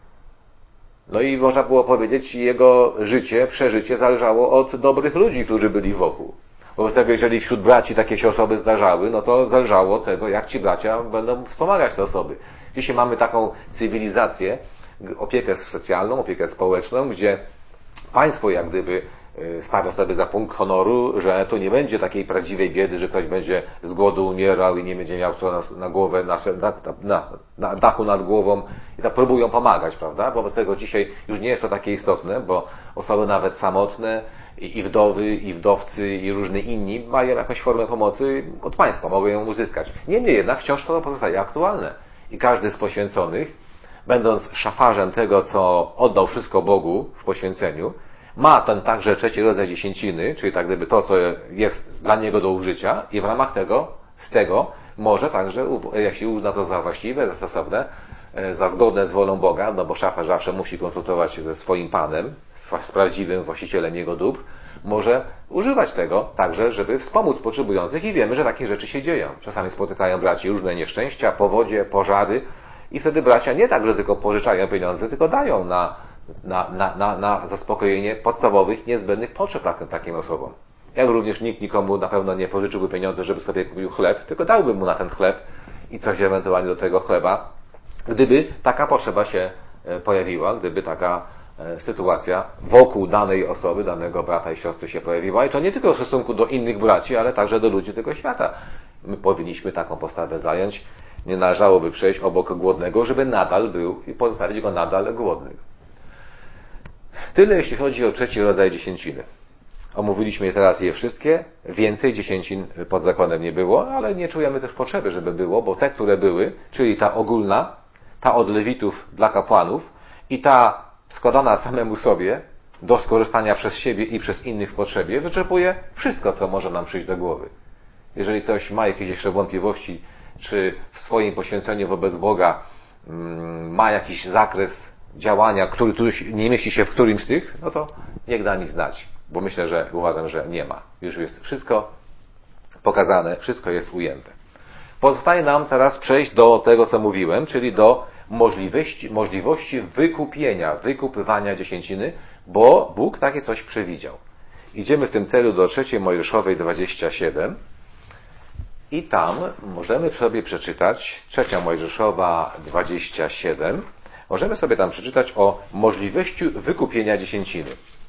A: No i można było powiedzieć, jego życie, przeżycie zależało od dobrych ludzi, którzy byli wokół. Wobec tego, jeżeli wśród braci takie się osoby zdarzały, no to zależało od tego, jak ci bracia będą wspomagać te osoby. Dzisiaj mamy taką cywilizację, opiekę socjalną, opiekę społeczną, gdzie państwo jak gdyby stawia sobie za punkt honoru, że to nie będzie takiej prawdziwej biedy, że ktoś będzie z głodu umierał i nie będzie miał co na, na głowę, na, na, na dachu nad głową i tak próbują pomagać, prawda? Wobec tego dzisiaj już nie jest to takie istotne, bo osoby nawet samotne i, i wdowy, i wdowcy, i różne inni mają jakąś formę pomocy od państwa, mogą ją uzyskać. Niemniej jednak wciąż to pozostaje aktualne i każdy z poświęconych, będąc szafarzem tego, co oddał wszystko Bogu w poświęceniu, ma ten także trzeci rodzaj dziesięciny, czyli tak gdyby to, co jest dla niego do użycia i w ramach tego, z tego może także, jeśli uzna to za właściwe, za stosowne, za zgodne z wolą Boga, no bo szafarz zawsze musi konsultować się ze swoim Panem, z prawdziwym właścicielem jego dóbr, może używać tego także, żeby wspomóc potrzebujących i wiemy, że takie rzeczy się dzieją. Czasami spotykają braci różne nieszczęścia, powodzie, pożary i wtedy bracia nie tak, że tylko pożyczają pieniądze, tylko dają na Na, na, na, na zaspokojenie podstawowych, niezbędnych potrzeb takim osobom. Jak również nikt nikomu na pewno nie pożyczyłby pieniądze, żeby sobie kupił chleb, tylko dałby mu na ten chleb i coś ewentualnie do tego chleba, gdyby taka potrzeba się pojawiła, gdyby taka sytuacja wokół danej osoby, danego brata i siostry się pojawiła. I to nie tylko w stosunku do innych braci, ale także do ludzi tego świata. My powinniśmy taką postawę zająć. Nie należałoby przejść obok głodnego, żeby nadal był i pozostawić go nadal głodnym. Tyle jeśli chodzi o trzeci rodzaj dziesięciny. Omówiliśmy teraz je wszystkie. Więcej dziesięcin pod zakonem nie było, ale nie czujemy też potrzeby, żeby było, bo te, które były, czyli ta ogólna, ta od lewitów dla kapłanów i ta składana samemu sobie do skorzystania przez siebie i przez innych w potrzebie, wyczerpuje wszystko, co może nam przyjść do głowy. Jeżeli ktoś ma jakieś jeszcze wątpliwości, czy w swoim poświęceniu wobec Boga mm, ma jakiś zakres działania, który tu nie mieści się w którymś z tych, no to niech da mi znać, bo myślę, że uważam, że nie ma. Już jest wszystko pokazane, wszystko jest ujęte. Pozostaje nam teraz przejść do tego, co mówiłem, czyli do możliwości, możliwości wykupienia, wykupywania dziesięciny, bo Bóg takie coś przewidział. Idziemy w tym celu do trzeciej Mojżeszowej dwadzieścia siedem i tam możemy sobie przeczytać, trzecia Mojżeszowa dwadzieścia siedem, możemy sobie tam przeczytać o możliwości wykupienia dziesięciny.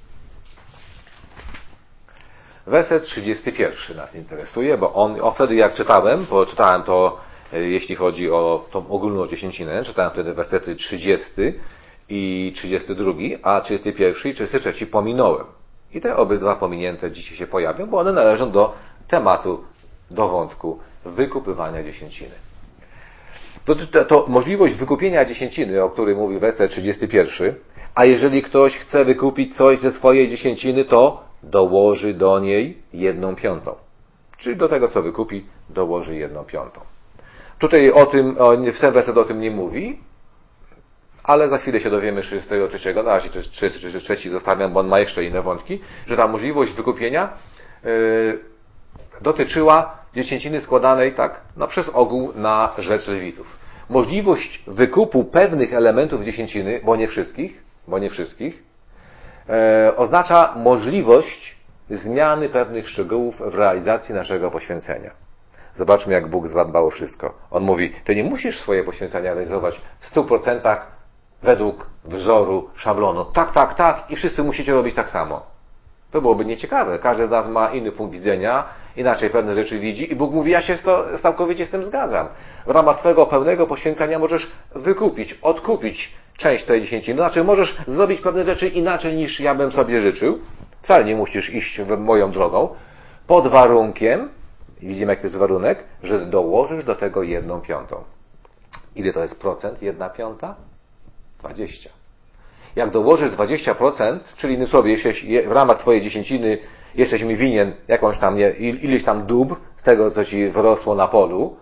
A: Werset trzydziesty pierwszy nas interesuje, bo on, o wtedy jak czytałem, bo czytałem to, jeśli chodzi o tą ogólną dziesięcinę, czytałem wtedy wersety trzydziesty i trzydziesty drugi, a trzydziesty pierwszy i trzydziesty trzeci pominąłem. I te obydwa pominięte dzisiaj się pojawią, bo one należą do tematu, do wątku wykupywania dziesięciny. To, to, to możliwość wykupienia dziesięciny, o której mówi werset trzydziesty pierwszy, a jeżeli ktoś chce wykupić coś ze swojej dziesięciny, to dołoży do niej jedną piątą. Czyli do tego, co wykupi, dołoży jedną piątą. Tutaj o tym, w ten werset o tym nie mówi, ale za chwilę się dowiemy z trzydziestego trzeciego, na razie trzydziesty trzeci zostawiam, bo on ma jeszcze inne wątki, że ta możliwość wykupienia yy, dotyczyła dziesięciny składanej tak, no, przez ogół na rzecz lewitów. Możliwość wykupu pewnych elementów dziesięciny, bo nie wszystkich, bo nie wszystkich, e, oznacza możliwość zmiany pewnych szczegółów w realizacji naszego poświęcenia. Zobaczmy, jak Bóg zadbał o wszystko. On mówi, ty nie musisz swoje poświęcenia realizować w stu procentach według wzoru, szablonu. Tak, tak, tak i wszyscy musicie robić tak samo. To byłoby nieciekawe. Każdy z nas ma inny punkt widzenia, inaczej pewne rzeczy widzi i Bóg mówi, ja się to całkowicie z tym zgadzam. W ramach twojego pełnego poświęcenia możesz wykupić, odkupić część tej dziesięciny. Znaczy możesz zrobić pewne rzeczy inaczej niż ja bym sobie życzył. Wcale nie musisz iść moją drogą, pod warunkiem, widzimy jaki to jest warunek, że dołożysz do tego jedną piątą. Ile to jest procent? Jedna piąta? Dwadzieścia. Jak dołożysz dwadzieścia procent, czyli innymi słowy, jeśli w ramach twojej dziesięciny jesteś mi winien jakąś tam, nie, ileś tam dóbr z tego, co ci wyrosło na polu,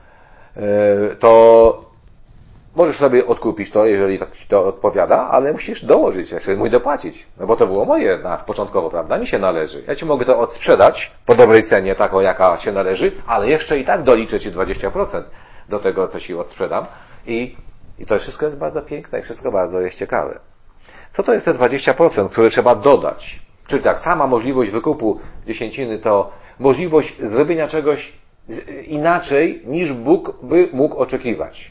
A: to możesz sobie odkupić to, jeżeli tak ci to odpowiada, ale musisz dołożyć, jeszcze mój dopłacić. No bo to było moje na, początkowo, prawda? Mi się należy. Ja ci mogę to odsprzedać po dobrej cenie, taką jaka się należy, ale jeszcze i tak doliczę ci dwadzieścia procent do tego, co ci odsprzedam. I, i to wszystko jest bardzo piękne i wszystko bardzo jest ciekawe. Co to jest te dwadzieścia procent, które trzeba dodać? Czyli tak, sama możliwość wykupu dziesięciny to możliwość zrobienia czegoś inaczej, niż Bóg by mógł oczekiwać.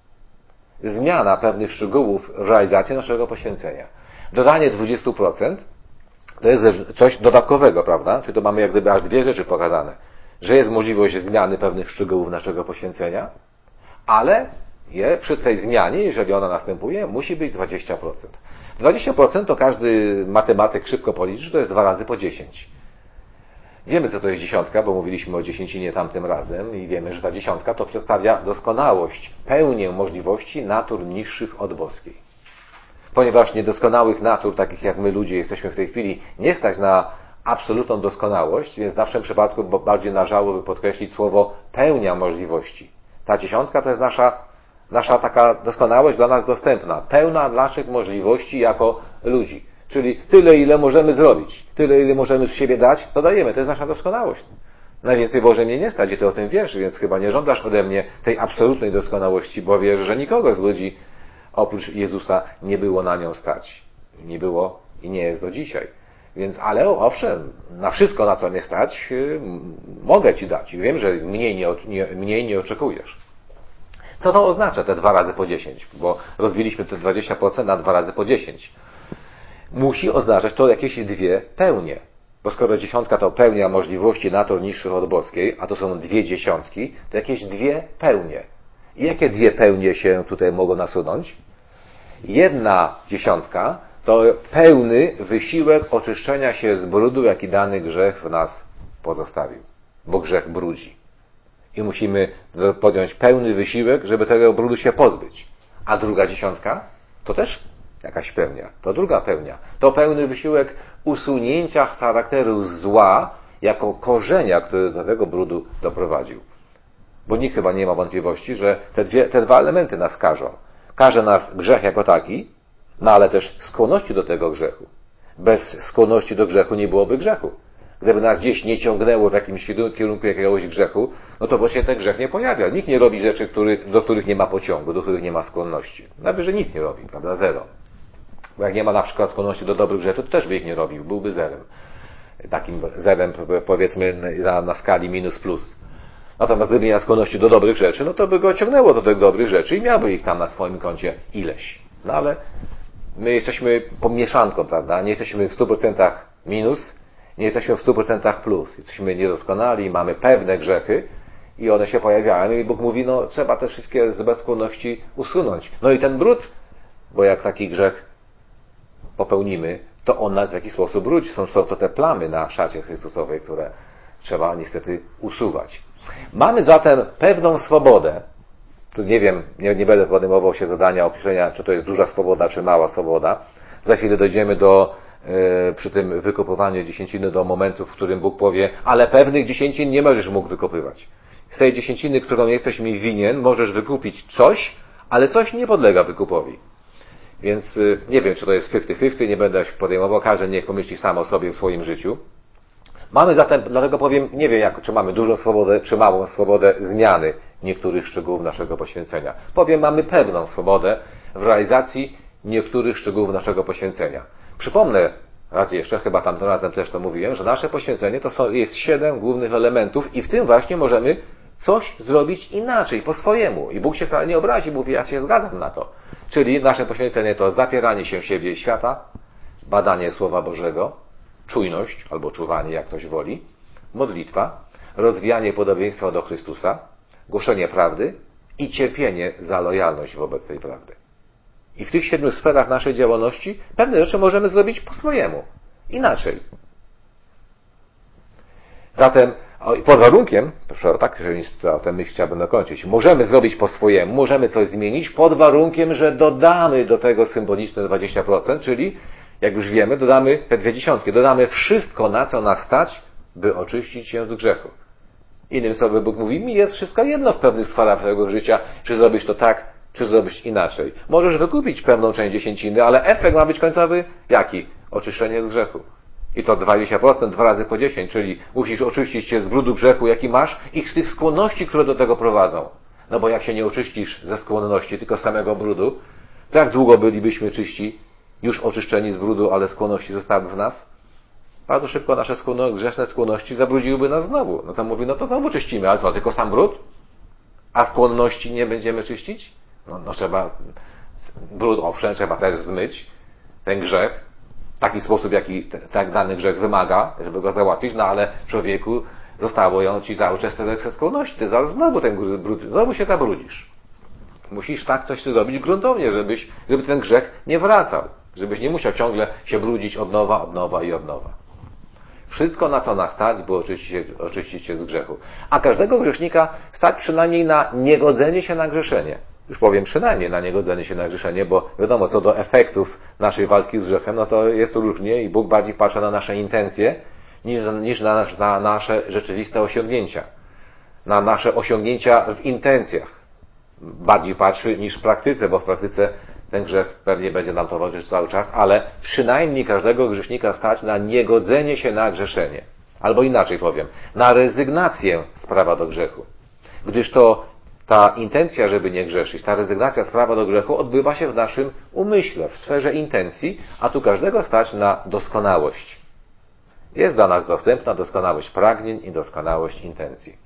A: Zmiana pewnych szczegółów realizacji naszego poświęcenia. Dodanie dwadzieścia procent to jest coś dodatkowego, prawda? Czyli to mamy jak gdyby aż dwie rzeczy pokazane. Że jest możliwość zmiany pewnych szczegółów naszego poświęcenia, ale je, przy tej zmianie, jeżeli ona następuje, musi być dwadzieścia procent. dwadzieścia procent to każdy matematyk szybko policzy, to jest dwa razy po dziesięć. Wiemy, co to jest dziesiątka, bo mówiliśmy o dziesięcinie tamtym razem i wiemy, że ta dziesiątka to przedstawia doskonałość, pełnię możliwości natur niższych od boskiej. Ponieważ niedoskonałych natur, takich jak my ludzie jesteśmy w tej chwili, nie stać na absolutną doskonałość, więc w naszym przypadku bardziej należałoby podkreślić słowo pełnia możliwości. Ta dziesiątka to jest nasza, nasza taka doskonałość dla nas dostępna, pełna naszych możliwości jako ludzi. Czyli tyle, ile możemy zrobić, tyle, ile możemy z siebie dać, to dajemy. To jest nasza doskonałość. Najwięcej Boże mnie nie stać i Ty o tym wiesz, więc chyba nie żądasz ode mnie tej absolutnej doskonałości, bo wiesz, że nikogo z ludzi oprócz Jezusa nie było na nią stać. Nie było i nie jest do dzisiaj. Więc, ale owszem, na wszystko, na co mnie stać, mogę Ci dać. Wiem, że mniej nie, nie, mniej nie oczekujesz. Co to oznacza te dwa razy po dziesięć? Bo rozbiliśmy te dwadzieścia procent na dwa razy po dziesięć. Musi oznaczać to jakieś dwie pełnie. Bo skoro dziesiątka to pełnia możliwości natur niższych od boskiej, a to są dwie dziesiątki, to jakieś dwie pełnie. I jakie dwie pełnie się tutaj mogą nasunąć? Jedna dziesiątka to pełny wysiłek oczyszczenia się z brudu, jaki dany grzech w nas pozostawił. Bo grzech brudzi. I musimy podjąć pełny wysiłek, żeby tego brudu się pozbyć. A druga dziesiątka to też jakaś pełnia. To druga pełnia. To pełny wysiłek usunięcia charakteru zła jako korzenia, który do tego brudu doprowadził. Bo nikt chyba nie ma wątpliwości, że te, dwie, te dwa elementy nas karzą. Każe nas grzech jako taki, no ale też skłonności do tego grzechu. Bez skłonności do grzechu nie byłoby grzechu. Gdyby nas gdzieś nie ciągnęło w jakimś kierunku jakiegoś grzechu, no to właśnie ten grzech nie pojawia. Nikt nie robi rzeczy, których, do których nie ma pociągu, do których nie ma skłonności. Nawet, że nic nie robi, prawda? Zero. Bo jak nie ma na przykład skłonności do dobrych rzeczy, to też by ich nie robił, byłby zerem. Takim zerem, powiedzmy, na, na skali minus plus. Natomiast gdyby miał skłonności do dobrych rzeczy, no to by go ciągnęło do tych dobrych rzeczy i miałby ich tam na swoim koncie ileś. No ale my jesteśmy pomieszanką, prawda? Nie jesteśmy w stu procentach minus, nie jesteśmy w stu procentach plus. Jesteśmy niedoskonali, mamy pewne grzechy i one się pojawiają i Bóg mówi, no trzeba te wszystkie z bezskłonności usunąć. No i ten brud, bo jak taki grzech popełnimy, to on nas w jakiś sposób brudzi. Są, są to te plamy na szacie Chrystusowej, które trzeba niestety usuwać. Mamy zatem pewną swobodę. Tu nie wiem, nie, nie będę podejmował się zadania określenia, czy to jest duża swoboda, czy mała swoboda. Za chwilę dojdziemy do, yy, przy tym wykupowaniu dziesięciny do momentu, w którym Bóg powie, ale pewnych dziesięcin nie możesz mógł wykupywać. Z tej dziesięciny, którą jesteś mi winien, możesz wykupić coś, ale coś nie podlega wykupowi. Więc yy, nie wiem, czy to jest fifty fifty, nie będę się podejmował, każdy niech pomyśli sam o sobie w swoim życiu. Mamy zatem, dlatego powiem, nie wiem, jak, czy mamy dużą swobodę, czy małą swobodę zmiany niektórych szczegółów naszego poświęcenia. Powiem, mamy pewną swobodę w realizacji niektórych szczegółów naszego poświęcenia. Przypomnę raz jeszcze, chyba tamtym razem też to mówiłem, że nasze poświęcenie to są, jest siedem głównych elementów i w tym właśnie możemy coś zrobić inaczej, po swojemu. I Bóg się wcale nie obrazi, mówi, ja się zgadzam na to. Czyli nasze poświęcenie to zapieranie się siebie i świata, badanie Słowa Bożego, czujność, albo czuwanie, jak ktoś woli, modlitwa, rozwijanie podobieństwa do Chrystusa, głoszenie prawdy i cierpienie za lojalność wobec tej prawdy. I w tych siedmiu sferach naszej działalności pewne rzeczy możemy zrobić po swojemu, inaczej. Zatem pod warunkiem, proszę tak, jeżeli tę myśl chciałbym dokończyć, możemy zrobić po swojemu, możemy coś zmienić pod warunkiem, że dodamy do tego symboliczne dwadzieścia procent, czyli jak już wiemy, dodamy te dwie dziesiątki, dodamy wszystko, na co nas stać, by oczyścić się z grzechu. Innym słowy, Bóg mówi, mi jest wszystko jedno w pewnych sferach twojego życia, czy zrobić to tak, czy zrobić inaczej. Możesz wykupić pewną część dziesięciny, ale efekt ma być końcowy jaki? Oczyszczenie z grzechu. I to dwadzieścia procent, dwa razy po dziesięć, czyli musisz oczyścić się z brudu grzechu, jaki masz i z tych skłonności, które do tego prowadzą. No bo jak się nie oczyścisz ze skłonności, tylko samego brudu, to jak długo bylibyśmy czyści, już oczyszczeni z brudu, ale skłonności zostały w nas? Bardzo szybko nasze skłonności, grzeszne skłonności zabrudziłyby nas znowu. No to mówi, no to znowu czyścimy, ale co, tylko sam brud? A skłonności nie będziemy czyścić? No, no trzeba, brud owszem, trzeba też zmyć ten grzech, w taki sposób, jaki tak dany grzech wymaga, żeby go załatwić, no ale człowieku zostało ją ci cały czas te skłonności, ty zaraz znowu ten brud, znowu się zabrudzisz. Musisz tak coś zrobić gruntownie, żebyś, żeby ten grzech nie wracał, żebyś nie musiał ciągle się brudzić od nowa, od nowa i od nowa. Wszystko na to nas stać, by oczyścić się, oczyścić się z grzechu. A każdego grzesznika stać przynajmniej na niegodzenie się na grzeszenie. Już powiem przynajmniej na niegodzenie się na grzeszenie, bo wiadomo, co do efektów naszej walki z grzechem, no to jest to różnie i Bóg bardziej patrzy na nasze intencje niż, niż na, na nasze rzeczywiste osiągnięcia. Na nasze osiągnięcia w intencjach. Bardziej patrzy niż w praktyce, bo w praktyce ten grzech pewnie będzie nam towarzyszył cały czas, ale przynajmniej każdego grzesznika stać na niegodzenie się na grzeszenie. Albo inaczej powiem, na rezygnację z prawa do grzechu. Gdyż to ta intencja, żeby nie grzeszyć, ta rezygnacja z prawa do grzechu odbywa się w naszym umyśle, w sferze intencji, a tu każdego stać na doskonałość. Jest dla nas dostępna doskonałość pragnień i doskonałość intencji.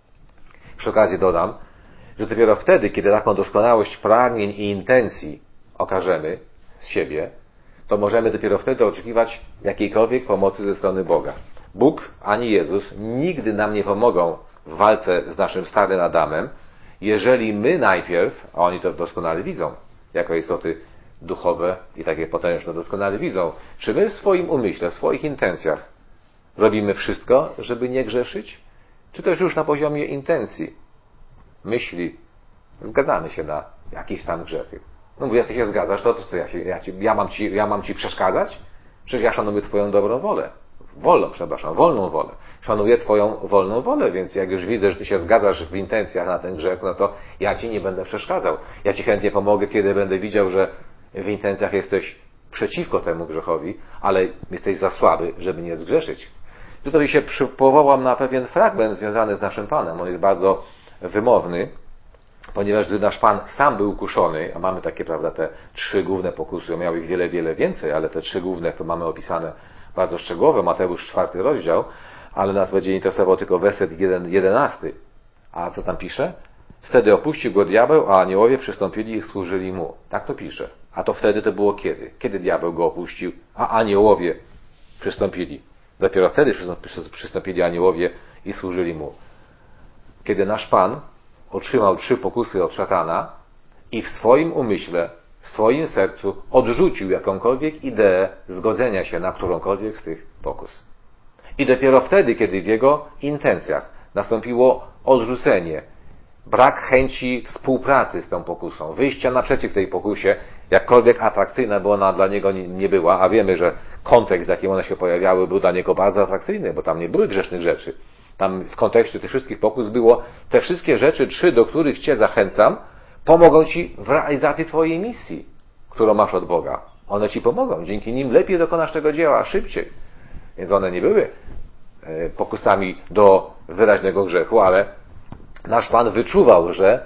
A: Przy okazji dodam, że dopiero wtedy, kiedy taką doskonałość pragnień i intencji okażemy z siebie, to możemy dopiero wtedy oczekiwać jakiejkolwiek pomocy ze strony Boga. Bóg ani Jezus nigdy nam nie pomogą w walce z naszym starym Adamem, jeżeli my najpierw, a oni to doskonale widzą, jako istoty duchowe i takie potężne doskonale widzą, czy my w swoim umyśle, w swoich intencjach robimy wszystko, żeby nie grzeszyć, czy też już na poziomie intencji, myśli, zgadzamy się na jakieś tam grzechy. No mówię, jak ty się zgadzasz, to, to co ja, się, ja, ci, ja, mam ci, ja mam ci przeszkadzać? Przecież ja szanuję twoją dobrą wolę. Wolną, przepraszam, wolną wolę. Szanuję twoją wolną wolę, więc jak już widzę, że ty się zgadzasz w intencjach na ten grzech, no to ja ci nie będę przeszkadzał. Ja ci chętnie pomogę, kiedy będę widział, że w intencjach jesteś przeciwko temu grzechowi, ale jesteś za słaby, żeby nie zgrzeszyć. Tutaj się powołam na pewien fragment związany z naszym Panem. On jest bardzo wymowny, ponieważ gdy nasz Pan sam był kuszony, a mamy takie, prawda, te trzy główne pokusy, miał ich wiele, wiele więcej, ale te trzy główne to mamy opisane bardzo szczegółowo, Mateusz czwarty rozdział, ale nas będzie interesował tylko werset jedenasty. A co tam pisze? Wtedy opuścił go diabeł, a aniołowie przystąpili i służyli mu. Tak to pisze. A to wtedy to było kiedy? Kiedy diabeł go opuścił, a aniołowie przystąpili. Dopiero wtedy przystąpili aniołowie i służyli mu. Kiedy nasz Pan otrzymał trzy pokusy od szatana i w swoim umyśle, w swoim sercu odrzucił jakąkolwiek ideę zgodzenia się na którąkolwiek z tych pokus. I dopiero wtedy, kiedy w jego intencjach nastąpiło odrzucenie, brak chęci współpracy z tą pokusą, wyjścia naprzeciw tej pokusie, jakkolwiek atrakcyjna by ona dla niego nie była, a wiemy, że kontekst, w jakim one się pojawiały, był dla niego bardzo atrakcyjny, bo tam nie były grzesznych rzeczy. Tam w kontekście tych wszystkich pokus było, te wszystkie rzeczy, trzy, do których Cię zachęcam, pomogą Ci w realizacji Twojej misji, którą masz od Boga. One Ci pomogą. Dzięki nim lepiej dokonasz tego dzieła, szybciej. Więc one nie były pokusami do wyraźnego grzechu, ale nasz Pan wyczuwał, że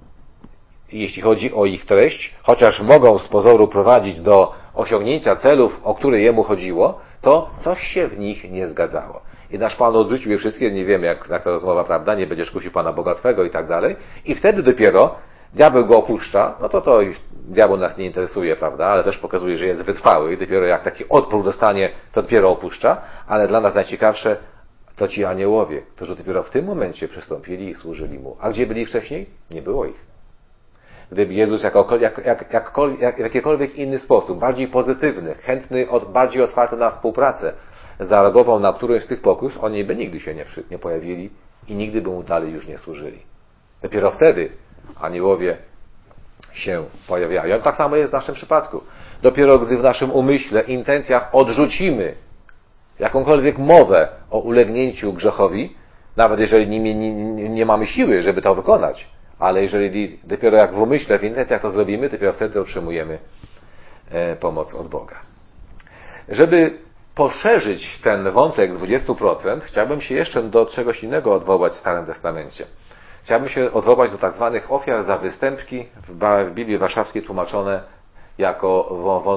A: jeśli chodzi o ich treść, chociaż mogą z pozoru prowadzić do osiągnięcia celów, o które Jemu chodziło, to coś się w nich nie zgadzało. I nasz Pan odrzucił je wszystkie, nie wiemy jak, jak ta rozmowa, prawda, nie będziesz kusił Pana Boga Twego i tak dalej. I wtedy dopiero diabeł go opuszcza, no to to diabeł nas nie interesuje, prawda, ale też pokazuje, że jest wytrwały i dopiero jak taki odpór dostanie, to dopiero opuszcza, ale dla nas najciekawsze to ci aniołowie, którzy dopiero w tym momencie przystąpili i służyli Mu. A gdzie byli wcześniej? Nie było ich. Gdyby Jezus jak, jak, jak, jak, w jakikolwiek inny sposób, bardziej pozytywny, chętny, od, bardziej otwarty na współpracę, zareagował na którąś z tych pokus, oni by nigdy się nie, nie pojawili i nigdy by mu dalej już nie służyli. Dopiero wtedy aniołowie się pojawiają. Tak samo jest w naszym przypadku. Dopiero gdy w naszym umyśle, intencjach odrzucimy jakąkolwiek mowę o ulegnięciu grzechowi, nawet jeżeli nie, nie, nie mamy siły, żeby to wykonać, ale jeżeli dopiero jak w umyśle, w intencjach to zrobimy, dopiero wtedy otrzymujemy pomoc od Boga. Żeby poszerzyć ten wątek dwudziestu procent, chciałbym się jeszcze do czegoś innego odwołać w Starym Testamencie. Chciałbym się odwołać do tak zwanych ofiar za występki, w Biblii Warszawskiej tłumaczone jako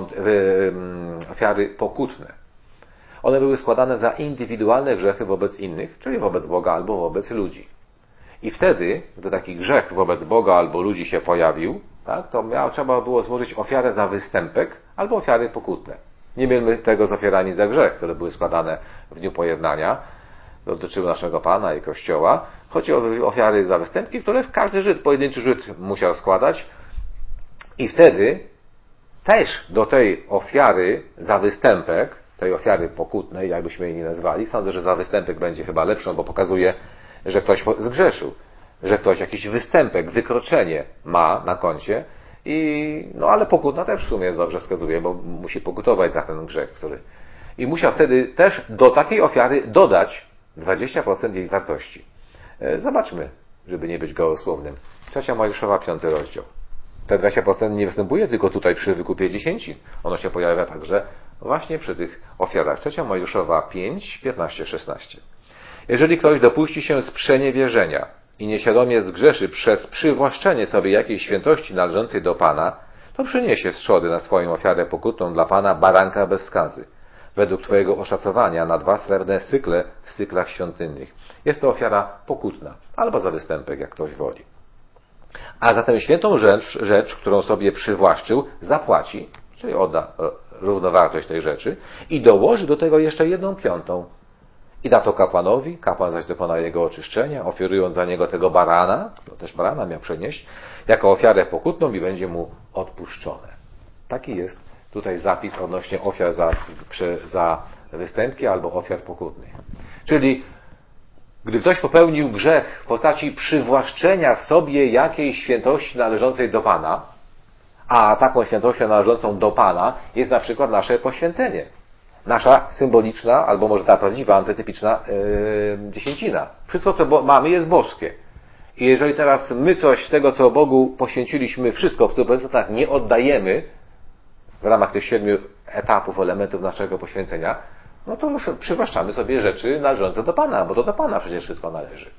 A: ofiary pokutne. One były składane za indywidualne grzechy wobec innych, czyli wobec Boga albo wobec ludzi. I wtedy, gdy taki grzech wobec Boga albo ludzi się pojawił, tak, to miało, trzeba było złożyć ofiarę za występek albo ofiary pokutne. Nie mylmy tego z ofiarami za grzech, które były składane w dniu pojednania. Dotyczyły naszego Pana i Kościoła. Chodzi o ofiary za występki, które każdy Żyd, pojedynczy Żyd musiał składać. I wtedy też do tej ofiary za występek, tej ofiary pokutnej, jakbyśmy jej nie nazwali, sądzę, że za występek będzie chyba lepszą, bo pokazuje, że ktoś zgrzeszył, że ktoś jakiś występek, wykroczenie ma na koncie. I, no ale pokutna też w sumie dobrze wskazuje, bo musi pokutować za ten grzech, który... I musiał wtedy też do takiej ofiary dodać dwadzieścia procent jej wartości. Zobaczmy, żeby nie być gołosłownym. Trzecia Mojżeszowa, piąty rozdział. Te dwadzieścia procent nie występuje tylko tutaj przy wykupie dziesięci. Ono się pojawia także właśnie przy tych ofiarach. Trzecia Mojżeszowa pięć, piętnaście, szesnaście. Jeżeli ktoś dopuści się sprzeniewierzenia i nieświadomie zgrzeszy przez przywłaszczenie sobie jakiejś świętości należącej do Pana, to przyniesie z trzody na swoją ofiarę pokutną dla Pana baranka bez skazy, według Twojego oszacowania na dwa srebrne sykle w syklach świątynnych. Jest to ofiara pokutna, albo za występek, jak ktoś woli. A za tę świętą rzecz, rzecz, którą sobie przywłaszczył, zapłaci, czyli odda równowartość tej rzeczy i dołoży do tego jeszcze jedną piątą. I da to kapłanowi, kapłan zaś dokona jego oczyszczenia, ofiarując za niego tego barana, to też barana miał przenieść, jako ofiarę pokutną i będzie mu odpuszczone. Taki jest tutaj zapis odnośnie ofiar za, za występki albo ofiar pokutnych. Czyli gdy ktoś popełnił grzech w postaci przywłaszczenia sobie jakiejś świętości należącej do Pana, a taką świętością należącą do Pana jest na przykład nasze poświęcenie. Nasza symboliczna, albo może ta prawdziwa, antytypiczna yy, dziesięcina. Wszystko, co mamy, jest boskie. I jeżeli teraz my coś z tego, co Bogu poświęciliśmy, wszystko w stu procentach nie oddajemy w ramach tych siedmiu etapów, elementów naszego poświęcenia, no to przywłaszczamy sobie rzeczy należące do Pana, bo to do Pana przecież wszystko należy.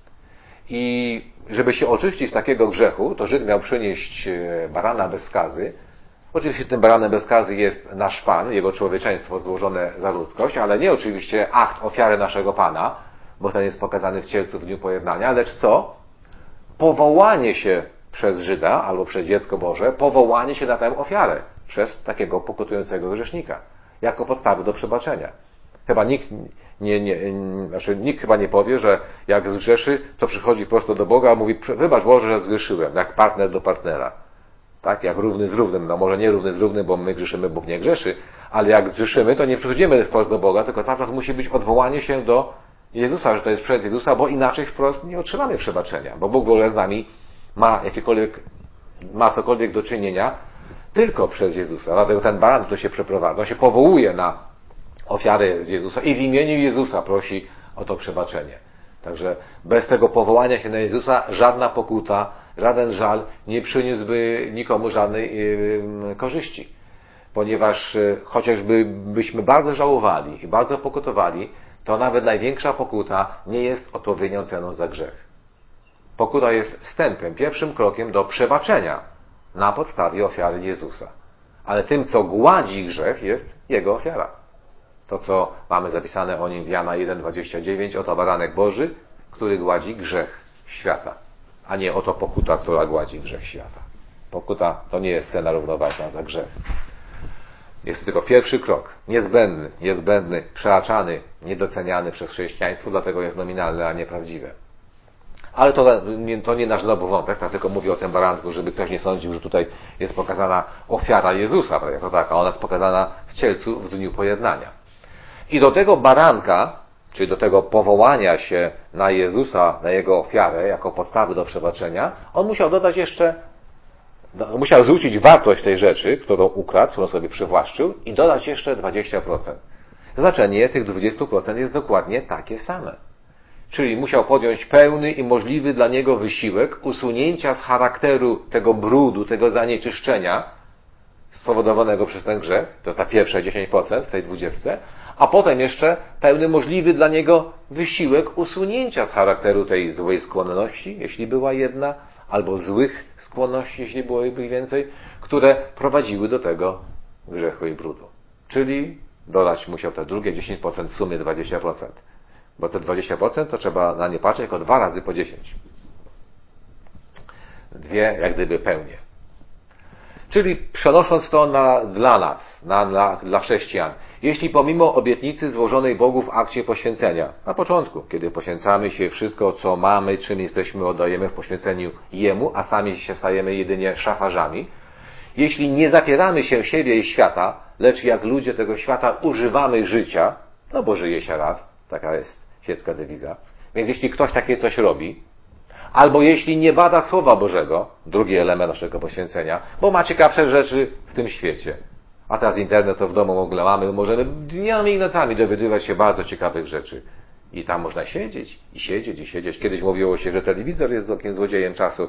A: I żeby się oczyścić z takiego grzechu, to Żyd miał przynieść barana bez skazy. Oczywiście tym baranem bez skazy jest nasz Pan, Jego człowieczeństwo złożone za ludzkość, ale nie oczywiście akt ofiary naszego Pana, bo ten jest pokazany w cielcu w dniu pojednania, lecz co? Powołanie się przez Żyda, albo przez dziecko Boże, powołanie się na tę ofiarę przez takiego pokutującego grzesznika, jako podstawy do przebaczenia. Chyba nikt nie, nie, nie, znaczy nikt chyba nie powie, że jak zgrzeszy, to przychodzi prosto do Boga, a mówi, wybacz Boże, że zgrzeszyłem, jak partner do partnera. Tak, jak równy z równym. No może nie równy z równym, bo my grzeszymy, Bóg nie grzeszy, ale jak grzeszymy, to nie przychodzimy wprost do Boga, tylko cały czas musi być odwołanie się do Jezusa, że to jest przez Jezusa, bo inaczej wprost nie otrzymamy przebaczenia, bo Bóg w ogóle z nami ma jakiekolwiek, ma cokolwiek do czynienia tylko przez Jezusa. Dlatego ten baran, który się przeprowadza, on się powołuje na ofiarę z Jezusa i w imieniu Jezusa prosi o to przebaczenie. Także bez tego powołania się na Jezusa żadna pokuta, żaden żal nie przyniósłby nikomu żadnej yy, korzyści. Ponieważ yy, chociażby byśmy bardzo żałowali i bardzo pokutowali, to nawet największa pokuta nie jest odpowiednią ceną za grzech. Pokuta jest wstępem, pierwszym krokiem do przebaczenia na podstawie ofiary Jezusa. Ale tym, co gładzi grzech, jest Jego ofiara. To, co mamy zapisane o nim w Jana jeden, dwadzieścia dziewięć, oto baranek Boży, który gładzi grzech świata, a nie oto pokuta, która gładzi grzech świata. Pokuta to nie jest cena równoważna za grzech. Jest to tylko pierwszy krok, niezbędny, niezbędny, przeaczany, niedoceniany przez chrześcijaństwo, dlatego jest nominalne, a nie prawdziwe. Ale to, to nie nasz nowy wątek, tak tylko mówię o tym baranku, żeby ktoś nie sądził, że tutaj jest pokazana ofiara Jezusa, jako taka, ona jest pokazana w cielcu w dniu pojednania. I do tego baranka, czyli do tego powołania się na Jezusa, na Jego ofiarę, jako podstawy do przebaczenia, on musiał dodać jeszcze, musiał zwrócić wartość tej rzeczy, którą ukradł, którą sobie przywłaszczył i dodać jeszcze dwadzieścia procent. Znaczenie tych dwadzieścia procent jest dokładnie takie same. Czyli musiał podjąć pełny i możliwy dla niego wysiłek usunięcia z charakteru tego brudu, tego zanieczyszczenia spowodowanego przez ten grzech, to jest ta pierwsze dziesięć procent w tej dwudziestce, a potem jeszcze pełny możliwy dla niego wysiłek usunięcia z charakteru tej złej skłonności, jeśli była jedna, albo złych skłonności, jeśli było ich więcej, które prowadziły do tego grzechu i brudu. Czyli dodać musiał te drugie dziesięć procent w sumie dwadzieścia procent. Bo te dwadzieścia procent to trzeba na nie patrzeć jako dwa razy po dziesięć. Dwie jak gdyby pełnie. Czyli przenosząc to na, dla nas, na, na, dla chrześcijan, jeśli pomimo obietnicy złożonej Bogu w akcie poświęcenia, na początku, kiedy poświęcamy się wszystko, co mamy, czym jesteśmy, oddajemy w poświęceniu Jemu, a sami się stajemy jedynie szafarzami, jeśli nie zapieramy się siebie i świata, lecz jak ludzie tego świata używamy życia, no bo żyje się raz, taka jest świecka dewiza, więc jeśli ktoś takie coś robi, albo jeśli nie bada Słowa Bożego, drugi element naszego poświęcenia, bo ma ciekawsze rzeczy w tym świecie. A teraz internet to w domu w ogóle mamy, możemy dniami i nocami dowiadywać się bardzo ciekawych rzeczy. I tam można siedzieć, i siedzieć, i siedzieć. Kiedyś mówiło się, że telewizor jest okiem złodziejem czasu.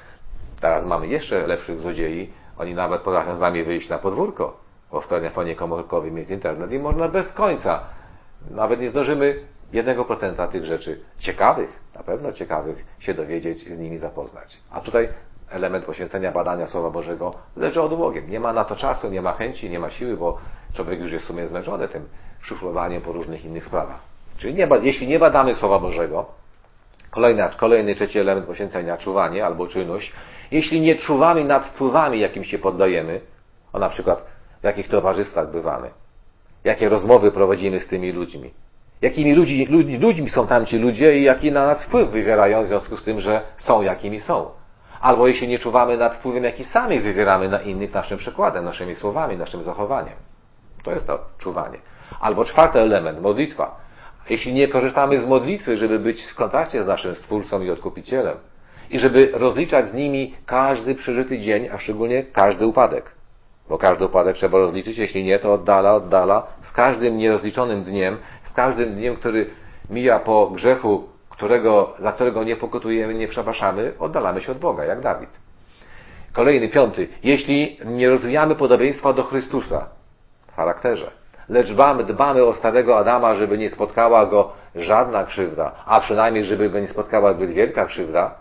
A: Teraz mamy jeszcze lepszych złodziei. Oni nawet potrafią z nami wyjść na podwórko, bo w telefonie komórkowym jest internet i można bez końca. Nawet nie zdążymy jednego procenta tych rzeczy ciekawych, na pewno ciekawych, się dowiedzieć, z nimi zapoznać. A tutaj element poświęcenia badania Słowa Bożego leży odłogiem. Nie ma na to czasu, nie ma chęci, nie ma siły, bo człowiek już jest w sumie zmęczony tym szuflowaniem po różnych innych sprawach. Czyli nie, jeśli nie badamy Słowa Bożego, kolejny, kolejny trzeci element poświęcenia, czuwanie albo czynność, jeśli nie czuwamy nad wpływami, jakim się poddajemy, o na przykład w jakich towarzystwach bywamy, jakie rozmowy prowadzimy z tymi ludźmi, jakimi ludzi, ludźmi, ludźmi są tamci ludzie i jaki na nas wpływ wywierają w związku z tym, że są jakimi są. Albo jeśli nie czuwamy nad wpływem, jaki sami wywieramy na innych naszym przykładem, naszymi słowami, naszym zachowaniem. To jest to czuwanie. Albo czwarty element, modlitwa. Jeśli nie korzystamy z modlitwy, żeby być w kontakcie z naszym Stwórcą i Odkupicielem i żeby rozliczać z nimi każdy przeżyty dzień, a szczególnie każdy upadek. Bo każdy upadek trzeba rozliczyć, jeśli nie, to oddala, oddala. Z każdym nierozliczonym dniem, z każdym dniem, który mija po grzechu, którego, za którego nie pokutujemy, nie przebaczamy, oddalamy się od Boga, jak Dawid. Kolejny, piąty. Jeśli nie rozwijamy podobieństwa do Chrystusa w charakterze, lecz dbamy, dbamy o starego Adama, żeby nie spotkała go żadna krzywda, a przynajmniej, żeby go nie spotkała zbyt wielka krzywda,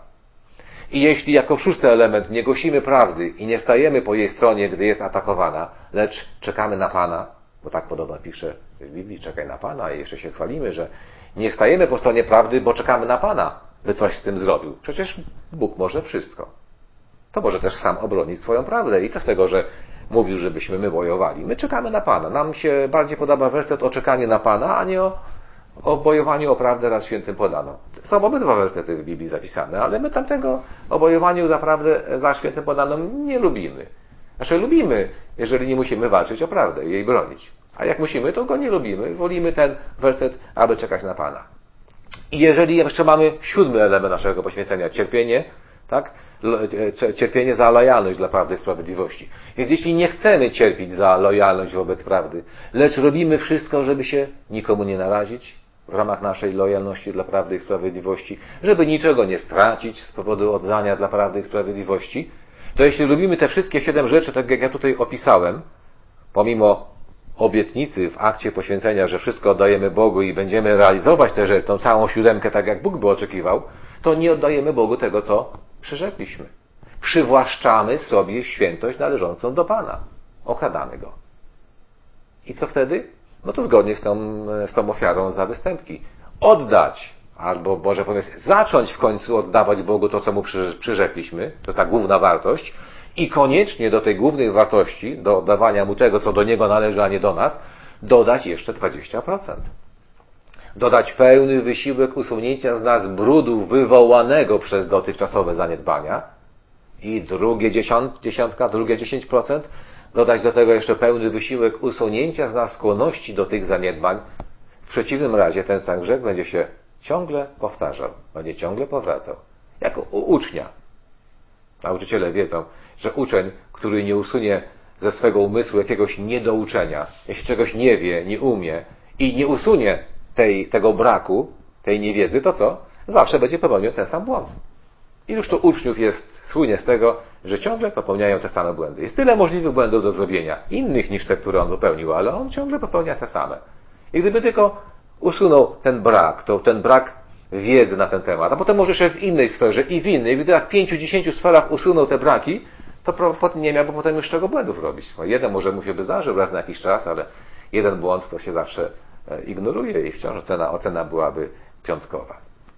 A: i jeśli jako szósty element nie głosimy prawdy i nie stajemy po jej stronie, gdy jest atakowana, lecz czekamy na Pana, bo tak podobno pisze w Biblii, czekaj na Pana i jeszcze się chwalimy, że nie stajemy po stronie prawdy, bo czekamy na Pana, by coś z tym zrobił. Przecież Bóg może wszystko. To może też sam obronić swoją prawdę i co z tego, że mówił, żebyśmy my bojowali. My czekamy na Pana. Nam się bardziej podoba werset o czekaniu na Pana, a nie o o bojowaniu o prawdę raz świętym podano. Są obydwa wersety w Biblii zapisane, ale my tamtego o bojowaniu za prawdę za świętym podaną nie lubimy. Znaczy lubimy, jeżeli nie musimy walczyć o prawdę i jej bronić. A jak musimy, to go nie lubimy. Wolimy ten werset, aby czekać na Pana. I jeżeli jeszcze mamy siódmy element naszego poświęcenia, cierpienie, tak? Cierpienie za lojalność dla prawdy i sprawiedliwości. Więc jeśli nie chcemy cierpieć za lojalność wobec prawdy, lecz robimy wszystko, żeby się nikomu nie narazić w ramach naszej lojalności dla prawdy i sprawiedliwości, żeby niczego nie stracić z powodu oddania dla prawdy i sprawiedliwości, to jeśli robimy te wszystkie siedem rzeczy, tak jak ja tutaj opisałem, pomimo obietnicy w akcie poświęcenia, że wszystko oddajemy Bogu i będziemy realizować tę rzecz, tą całą siódemkę, tak jak Bóg by oczekiwał, to nie oddajemy Bogu tego, co przyrzekliśmy. Przywłaszczamy sobie świętość należącą do Pana. Okradamy Go. I co wtedy? No to zgodnie z tą, z tą ofiarą za występki. Oddać, albo może powiem, zacząć w końcu oddawać Bogu to, co Mu przyrzekliśmy, to ta główna wartość, i koniecznie do tej głównej wartości, do oddawania Mu tego, co do Niego należy, a nie do nas, dodać jeszcze dwadzieścia procent. Dodać pełny wysiłek usunięcia z nas brudu wywołanego przez dotychczasowe zaniedbania i drugie dziesiąt, dziesiątka, drugie dziesięć procent, dodać do tego jeszcze pełny wysiłek usunięcia z nas skłonności do tych zaniedbań, przeciwnym razie ten sam grzech będzie się ciągle powtarzał, będzie ciągle powracał. Jak u ucznia. Nauczyciele wiedzą, że uczeń, który nie usunie ze swego umysłu jakiegoś niedouczenia, jeśli czegoś nie wie, nie umie i nie usunie tej, tego braku, tej niewiedzy, to co? Zawsze będzie popełniał ten sam błąd. Iluż to uczniów jest słynie z tego, że ciągle popełniają te same błędy. Jest tyle możliwych błędów do zrobienia, innych niż te, które on popełnił, ale on ciągle popełnia te same. I gdyby tylko usunął ten brak, to ten brak wiedzy na ten temat, a potem może jeszcze w innej sferze i w innej, gdyby tak w pięciu, dziesięciu sferach usunął te braki, to nie miałby potem już czego błędów robić. Bo jeden może mu się by zdarzył raz na jakiś czas, ale jeden błąd to się zawsze ignoruje i wciąż ocena, ocena byłaby piątkowa.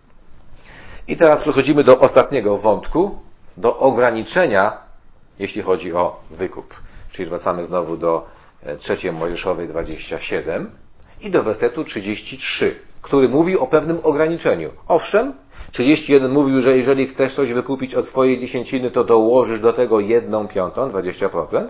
A: I teraz przechodzimy do ostatniego wątku, do ograniczenia, jeśli chodzi o wykup. Czyli wracamy znowu do trzeciej Mojżeszowej dwadzieścia siedem i do wersetu trzydzieści trzy, który mówi o pewnym ograniczeniu. Owszem, trzydzieści jeden mówił, że jeżeli chcesz coś wykupić od swojej dziesięciny, to dołożysz do tego jedną piątą, dwadzieścia procent,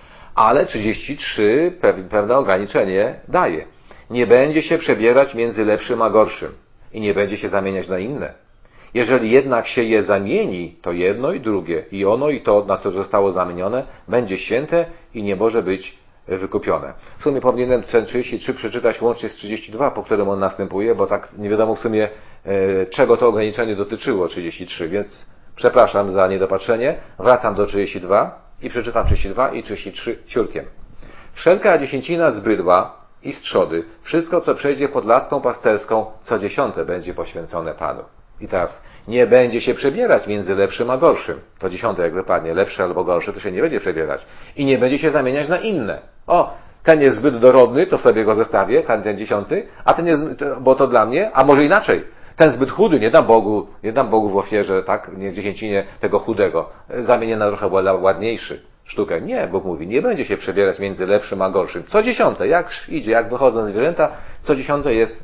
A: ale trzydzieści trzy pewne ograniczenie daje. Nie będzie się przebierać między lepszym a gorszym i nie będzie się zamieniać na inne. Jeżeli jednak się je zamieni, to jedno i drugie, i ono i to, na które zostało zamienione, będzie święte i nie może być wykupione. W sumie powinienem ten trzydzieści trzy przeczytać łącznie z trzydzieści dwa, po którym on następuje, bo tak nie wiadomo w sumie, e, czego to ograniczenie dotyczyło, trzydzieści trzy, więc przepraszam za niedopatrzenie. Wracam do trzydzieści dwa i przeczytam trzydzieści dwa i trzydzieści trzy ciurkiem. Wszelka dziesięcina z bydła i z trzody, wszystko co przejdzie pod laską pasterską, co dziesiąte będzie poświęcone Panu. I teraz, nie będzie się przebierać między lepszym a gorszym. To dziesiąte jak wypadnie, lepszy albo gorszy, to się nie będzie przebierać. I nie będzie się zamieniać na inne. O, ten jest zbyt dorodny, to sobie go zestawię, ten, ten dziesiąty, a ten jest, bo to dla mnie, a może inaczej. Ten zbyt chudy, nie dam Bogu, nie dam Bogu w ofierze, tak, nie w dziesięcinie tego chudego. Zamienię na trochę ładniejszy sztukę. Nie, Bóg mówi, nie będzie się przebierać między lepszym a gorszym. Co dziesiąte, jak idzie, jak wychodzą zwierzęta, co dziesiąte jest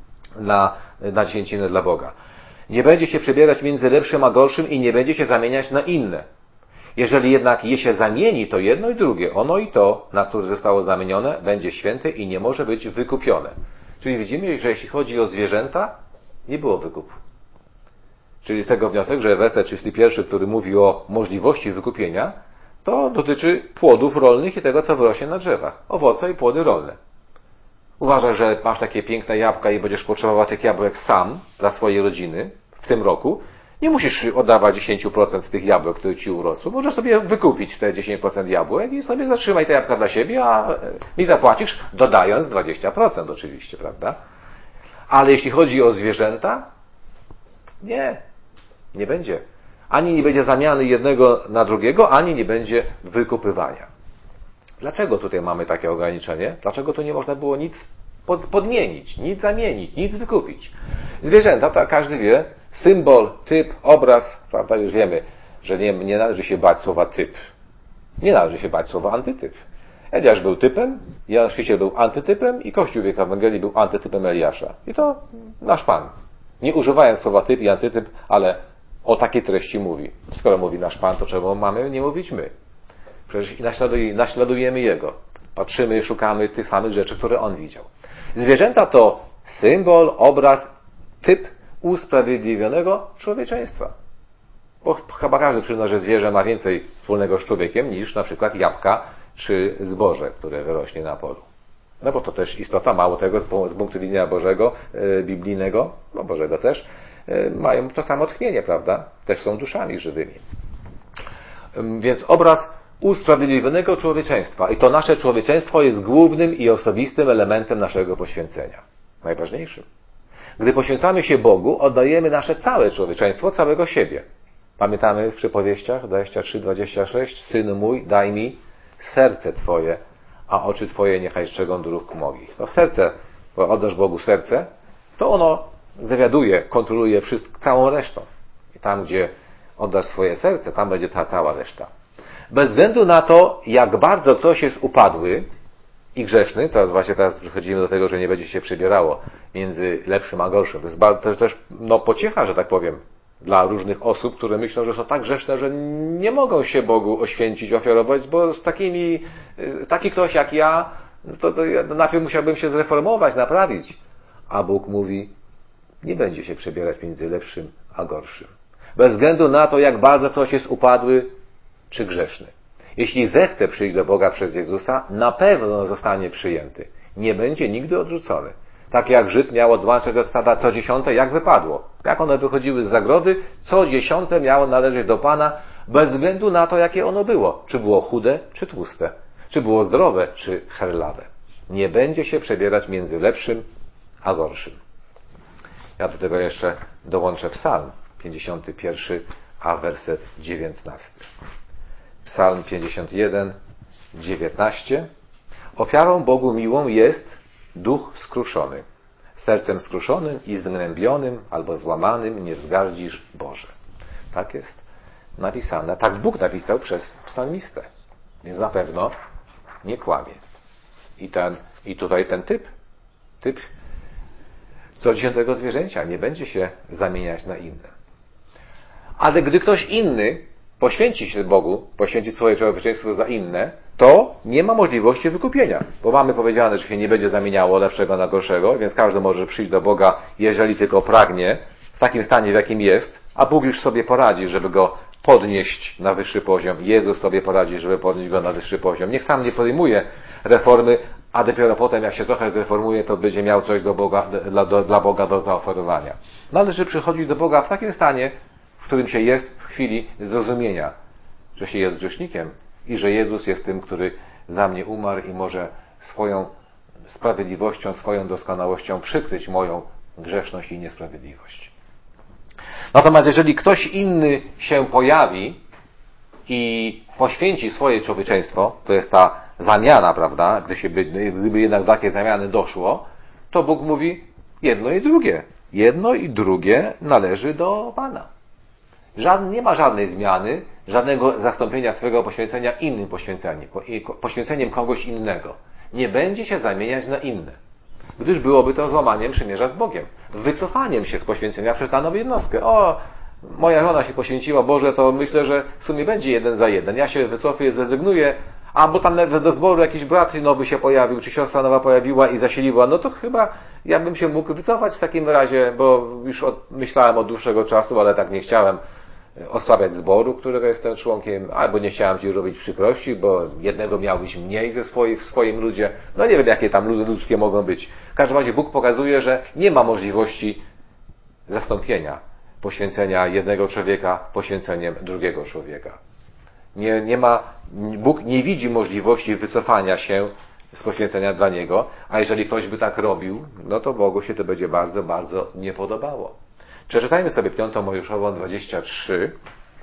A: na, na dziesięcinę dla Boga. Nie będzie się przebierać między lepszym a gorszym i nie będzie się zamieniać na inne. Jeżeli jednak je się zamieni, to jedno i drugie, ono i to, na które zostało zamienione, będzie święte i nie może być wykupione. Czyli widzimy, że jeśli chodzi o zwierzęta, nie było wykupu. Czyli z tego wniosek, że werset trzydziesty pierwszy, który mówi o możliwości wykupienia, to dotyczy płodów rolnych i tego, co wyrośnie na drzewach. Owoce i płody rolne. Uważasz, że masz takie piękne jabłka i będziesz potrzebował tych jabłek sam dla swojej rodziny w tym roku. Nie musisz oddawać dziesięć procent z tych jabłek, które ci urosły. Możesz sobie wykupić te dziesięć procent jabłek i sobie zatrzymaj te jabłka dla siebie, a mi zapłacisz, dodając dwadzieścia procent oczywiście, prawda? Ale jeśli chodzi o zwierzęta, nie, nie będzie. Ani nie będzie zamiany jednego na drugiego, ani nie będzie wykupywania. Dlaczego tutaj mamy takie ograniczenie? Dlaczego tu nie można było nic podmienić, nic zamienić, nic wykupić? Zwierzęta, tak każdy wie, symbol, typ, obraz, prawda, już wiemy, że nie, nie należy się bać słowa typ. Nie należy się bać słowa antytyp. Eliasz był typem, Jan Chrzciciel był antytypem i Kościół wiek Ewangelii był antytypem Eliasza. I to nasz Pan. Nie używając słowa typ i antytyp, ale o takiej treści mówi. Skoro mówi nasz Pan, to czemu mamy nie mówić my? Przecież naśladujemy Jego. Patrzymy i szukamy tych samych rzeczy, które On widział. Zwierzęta to symbol, obraz, typ usprawiedliwionego człowieczeństwa. Bo chyba każdy przyzna, że zwierzę ma więcej wspólnego z człowiekiem niż na przykład jabłka czy zboże, które wyrośnie na polu. No bo to też istota, mało tego, z punktu widzenia Bożego, biblijnego, no Bożego też, mają to samo tchnienie, prawda? Też są duszami żywymi. Więc obraz usprawiedliwionego człowieczeństwa. I to nasze człowieczeństwo jest głównym i osobistym elementem naszego poświęcenia. Najważniejszym. Gdy poświęcamy się Bogu, oddajemy nasze całe człowieczeństwo, całego siebie. Pamiętamy w przypowieściach dwadzieścia trzy dwadzieścia sześć, Synu mój, daj mi serce Twoje, a oczy Twoje niechaj strzegą dróg moich. To serce, bo oddasz Bogu serce, to ono zawiaduje, kontroluje wszystko, całą resztą. I tam, gdzie oddasz swoje serce, tam będzie ta cała reszta. Bez względu na to, jak bardzo ktoś jest upadły i grzeszny, teraz właśnie teraz przechodzimy do tego, że nie będzie się przebierało między lepszym a gorszym. To jest bardzo, też no, pociecha, że tak powiem, dla różnych osób, które myślą, że są tak grzeszne, że nie mogą się Bogu oświęcić, ofiarować, bo z takimi, taki ktoś jak ja, to, to ja najpierw musiałbym się zreformować, naprawić. A Bóg mówi, nie będzie się przebierać między lepszym a gorszym. Bez względu na to, jak bardzo ktoś jest upadły czy grzeszny. Jeśli zechce przyjść do Boga przez Jezusa, na pewno zostanie przyjęty. Nie będzie nigdy odrzucony. Tak jak Żyd miał odłączyć od stada co dziesiąte, jak wypadło. Jak one wychodziły z zagrody, co dziesiąte miało należeć do Pana, bez względu na to, jakie ono było. Czy było chude, czy tłuste. Czy było zdrowe, czy herlawe. Nie będzie się przebierać między lepszym a gorszym. Ja do tego jeszcze dołączę Psalm pięćdziesiąty pierwszy, a werset dziewiętnasty. Psalm pięćdziesiąty jeden, dziewiętnaście. Ofiarą Bogu miłą jest duch skruszony. Sercem skruszonym i zgnębionym albo złamanym nie wzgardzisz Boże. Tak jest napisane. Tak Bóg napisał przez psalmistę. Więc na pewno nie kłamie. I, ten, i tutaj ten typ, typ co dziesiątego zwierzęcia nie będzie się zamieniać na inne. Ale gdy ktoś inny poświęci się Bogu, poświęci swoje człowieczeństwo za inne, to nie ma możliwości wykupienia. Bo mamy powiedziane, że się nie będzie zamieniało lepszego na gorszego, więc każdy może przyjść do Boga, jeżeli tylko pragnie, w takim stanie, w jakim jest, a Bóg już sobie poradzi, żeby go podnieść na wyższy poziom. Jezus sobie poradzi, żeby podnieść go na wyższy poziom. Niech sam nie podejmuje reformy, a dopiero potem, jak się trochę zreformuje, to będzie miał coś do Boga, dla, do, dla Boga do zaoferowania. Należy przychodzić do Boga w takim stanie, w którym się jest w chwili zrozumienia, że się jest grzesznikiem i że Jezus jest tym, który za mnie umarł i może swoją sprawiedliwością, swoją doskonałością przykryć moją grzeszność i niesprawiedliwość. Natomiast jeżeli ktoś inny się pojawi i poświęci swoje człowieczeństwo, to jest ta zamiana, prawda, gdy się, gdyby jednak do takiej zamiany doszło, to Bóg mówi jedno i drugie. Jedno i drugie należy do Pana. Żadne, nie ma żadnej zmiany, żadnego zastąpienia swojego poświęcenia innym poświęceniem, poświęceniem kogoś innego. Nie będzie się zamieniać na inne. Gdyż byłoby to złamaniem przymierza z Bogiem. Wycofaniem się z poświęcenia przez daną jednostkę. O, moja żona się poświęciła, Boże, to myślę, że w sumie będzie jeden za jeden. Ja się wycofuję, zrezygnuję, a bo tam nawet do zboru jakiś brat nowy się pojawił, czy siostra nowa pojawiła i zasiliła, no to chyba ja bym się mógł wycofać w takim razie, bo już od, myślałem od dłuższego czasu, ale tak nie chciałem osłabiać zboru, którego jestem członkiem, albo nie chciałem Ci robić przykrości, bo jednego miałbyś mniej ze swoich, w swoim ludzie. No nie wiem, jakie tam ludy ludzkie mogą być. W każdym razie Bóg pokazuje, że nie ma możliwości zastąpienia poświęcenia jednego człowieka poświęceniem drugiego człowieka. Nie, nie ma, Bóg nie widzi możliwości wycofania się z poświęcenia dla Niego, a jeżeli ktoś by tak robił, no to Bogu się to będzie bardzo, bardzo nie podobało. Przeczytajmy sobie piątą Mojżeszową dwadzieścia trzy,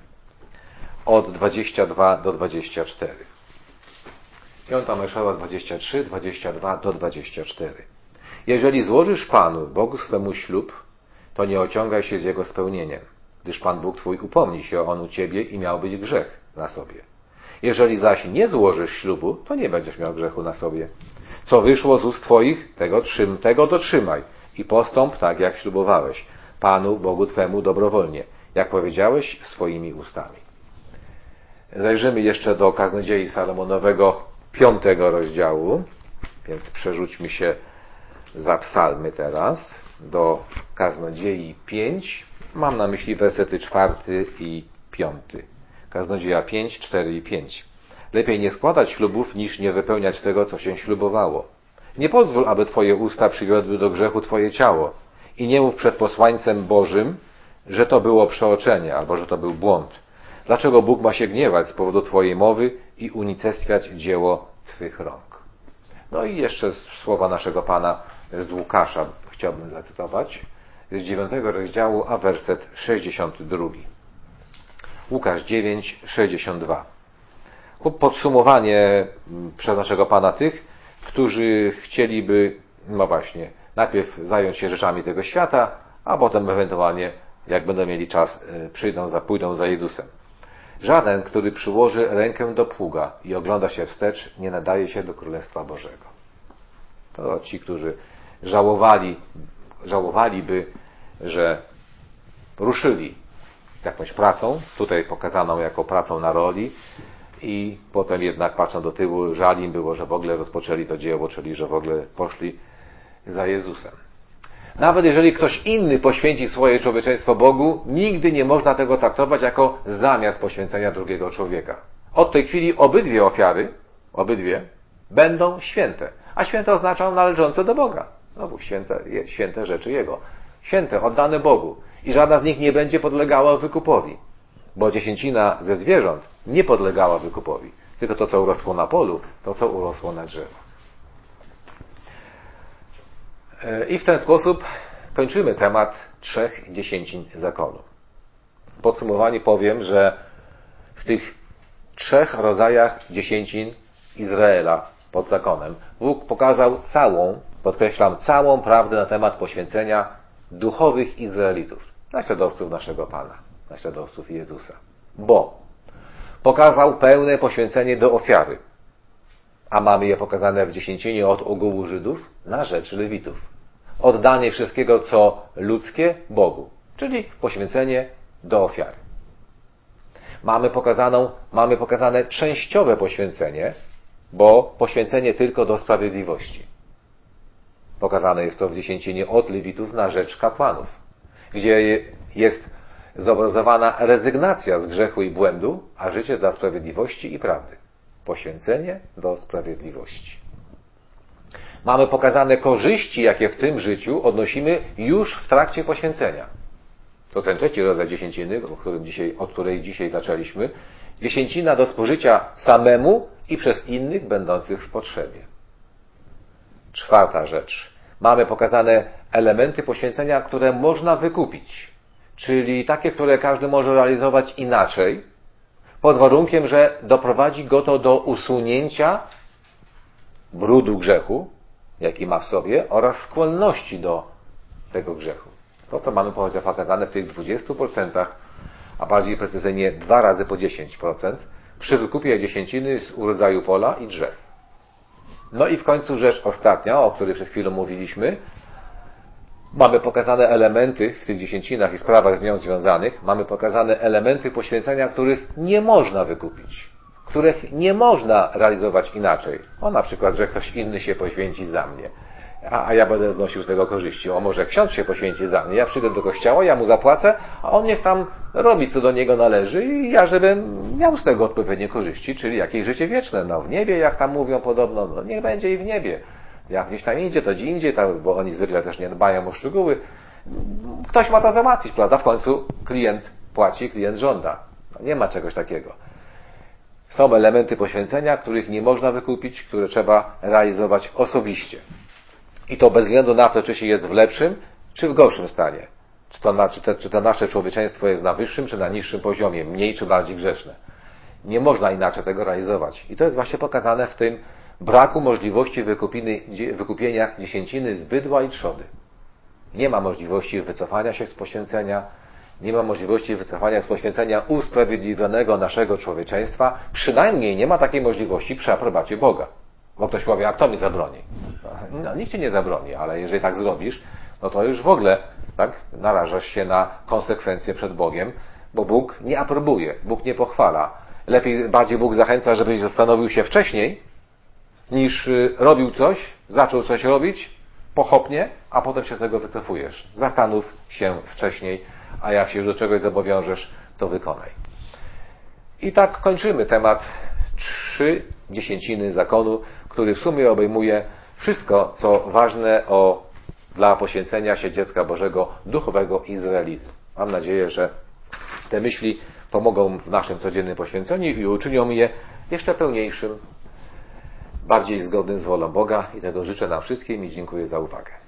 A: od dwudziestego drugiego do dwudziestego czwartego. piąta Mojżeszowa dwadzieścia trzy, dwadzieścia dwa do dwudziestego czwartego. Jeżeli złożysz Panu, Bogu swemu ślub, to nie ociągaj się z Jego spełnieniem, gdyż Pan Bóg Twój upomni się on u Ciebie i miał być grzech na sobie. Jeżeli zaś nie złożysz ślubu, to nie będziesz miał grzechu na sobie. Co wyszło z ust Twoich, tego, trzym, tego dotrzymaj i postąp tak, jak ślubowałeś Panu, Bogu Twemu dobrowolnie, jak powiedziałeś swoimi ustami. Zajrzymy jeszcze do Kaznodziei Salomonowego piątego rozdziału, więc przerzućmy się za psalmy teraz do Kaznodziei pięć. Mam na myśli wersety czwarty i piąty. Kaznodzieja pięć, cztery i pięć. Lepiej nie składać ślubów, niż nie wypełniać tego, co się ślubowało. Nie pozwól, aby Twoje usta przywiodły do grzechu Twoje ciało. I nie mów przed posłańcem Bożym, że to było przeoczenie, albo że to był błąd. Dlaczego Bóg ma się gniewać z powodu Twojej mowy i unicestwiać dzieło Twych rąk? No i jeszcze słowa naszego Pana z Łukasza chciałbym zacytować, z dziewiątego rozdziału, a werset sześćdziesiąty drugi. Łukasz dziewięć, sześćdziesiąt dwa. Podsumowanie przez naszego Pana tych, którzy chcieliby, no właśnie, najpierw zająć się rzeczami tego świata, a potem ewentualnie, jak będą mieli czas, przyjdą za, pójdą za Jezusem. Żaden, który przyłoży rękę do pługa i ogląda się wstecz, nie nadaje się do Królestwa Bożego. To ci, którzy żałowali, żałowaliby, że ruszyli jakąś pracą, tutaj pokazaną jako pracą na roli, i potem jednak patrzą do tyłu, żal im było, że w ogóle rozpoczęli to dzieło, czyli że w ogóle poszli za Jezusem. Nawet jeżeli ktoś inny poświęci swoje człowieczeństwo Bogu, nigdy nie można tego traktować jako zamiast poświęcenia drugiego człowieka. Od tej chwili obydwie ofiary, obydwie, będą święte. A święte oznacza należące do Boga. Znowu święte, święte rzeczy Jego. Święte, oddane Bogu. I żadna z nich nie będzie podlegała wykupowi. Bo dziesięcina ze zwierząt nie podlegała wykupowi. Tylko to, co urosło na polu, to, co urosło na drzewo. I w ten sposób kończymy temat trzech dziesięcin zakonu. W podsumowaniu powiem, że w tych trzech rodzajach dziesięcin Izraela pod zakonem Bóg pokazał całą, podkreślam, całą prawdę na temat poświęcenia duchowych Izraelitów, naśladowców naszego Pana, naśladowców Jezusa. Bo pokazał pełne poświęcenie do ofiary, a mamy je pokazane w dziesięcinie od ogółu Żydów na rzecz Lewitów. Oddanie wszystkiego, co ludzkie, Bogu, czyli poświęcenie do ofiary. Mamy, pokazaną, mamy pokazane częściowe poświęcenie, bo poświęcenie tylko do sprawiedliwości. Pokazane jest to w dziesięcinie od Lewitów na rzecz kapłanów, gdzie jest zobrazowana rezygnacja z grzechu i błędu, a życie dla sprawiedliwości i prawdy. Poświęcenie do sprawiedliwości. Mamy pokazane korzyści, jakie w tym życiu odnosimy już w trakcie poświęcenia. To ten trzeci rodzaj dziesięciny, o którym dzisiaj, od której dzisiaj zaczęliśmy. Dziesięcina do spożycia samemu i przez innych będących w potrzebie. Czwarta rzecz. Mamy pokazane elementy poświęcenia, które można wykupić. Czyli takie, które każdy może realizować inaczej, pod warunkiem, że doprowadzi go to do usunięcia brudu grzechu, jaki ma w sobie, oraz skłonności do tego grzechu. To, co mamy pokazane w tych dwudziestu procentach, a bardziej precyzyjnie dwa razy po dziesięć procent, przy wykupie dziesięciny z urodzaju pola i drzew. No i w końcu rzecz ostatnia, o której przed chwilą mówiliśmy. Mamy pokazane elementy w tych dziesięcinach i sprawach z nią związanych, mamy pokazane elementy poświęcenia, których nie można wykupić, których nie można realizować inaczej. O, na przykład, że ktoś inny się poświęci za mnie, a, a ja będę znosił z tego korzyści. O, może ksiądz się poświęci za mnie, ja przyjdę do kościoła, ja mu zapłacę, a on niech tam robi, co do niego należy i ja, żebym miał z tego odpowiednie korzyści, czyli jakieś życie wieczne. No w niebie, jak tam mówią podobno, no niech będzie i w niebie. Jak gdzieś tam idzie, to gdzie indziej, bo oni zwykle też nie dbają o szczegóły. Ktoś ma to załatwić, prawda? W końcu klient płaci, klient żąda. No, nie ma czegoś takiego. Są elementy poświęcenia, których nie można wykupić, które trzeba realizować osobiście. I to bez względu na to, czy się jest w lepszym, czy w gorszym stanie. Czy to, na, czy, te, czy to nasze człowieczeństwo jest na wyższym, czy na niższym poziomie, mniej czy bardziej grzeszne. Nie można inaczej tego realizować. I to jest właśnie pokazane w tym braku możliwości wykupienia dziesięciny z bydła i trzody. Nie ma możliwości wycofania się z poświęcenia, nie ma możliwości wycofania z poświęcenia usprawiedliwionego naszego człowieczeństwa, przynajmniej nie ma takiej możliwości przy aprobacie Boga. Bo ktoś powie, a kto mi zabroni? No, nikt ci nie zabroni, ale jeżeli tak zrobisz, no to już w ogóle tak, narażasz się na konsekwencje przed Bogiem, bo Bóg nie aprobuje, Bóg nie pochwala. Lepiej, bardziej Bóg zachęca, żebyś zastanowił się wcześniej, niż robił coś, zaczął coś robić pochopnie, a potem się z tego wycofujesz. Zastanów się wcześniej, a jak się do czegoś zobowiążesz, to wykonaj. I tak kończymy temat trzy dziesięciny zakonu, który w sumie obejmuje wszystko, co ważne o, dla poświęcenia się dziecka Bożego, duchowego Izraelity. Mam nadzieję, że te myśli pomogą w naszym codziennym poświęceniu i uczynią je jeszcze pełniejszym, bardziej zgodnym z wolą Boga i tego życzę nam wszystkim i dziękuję za uwagę.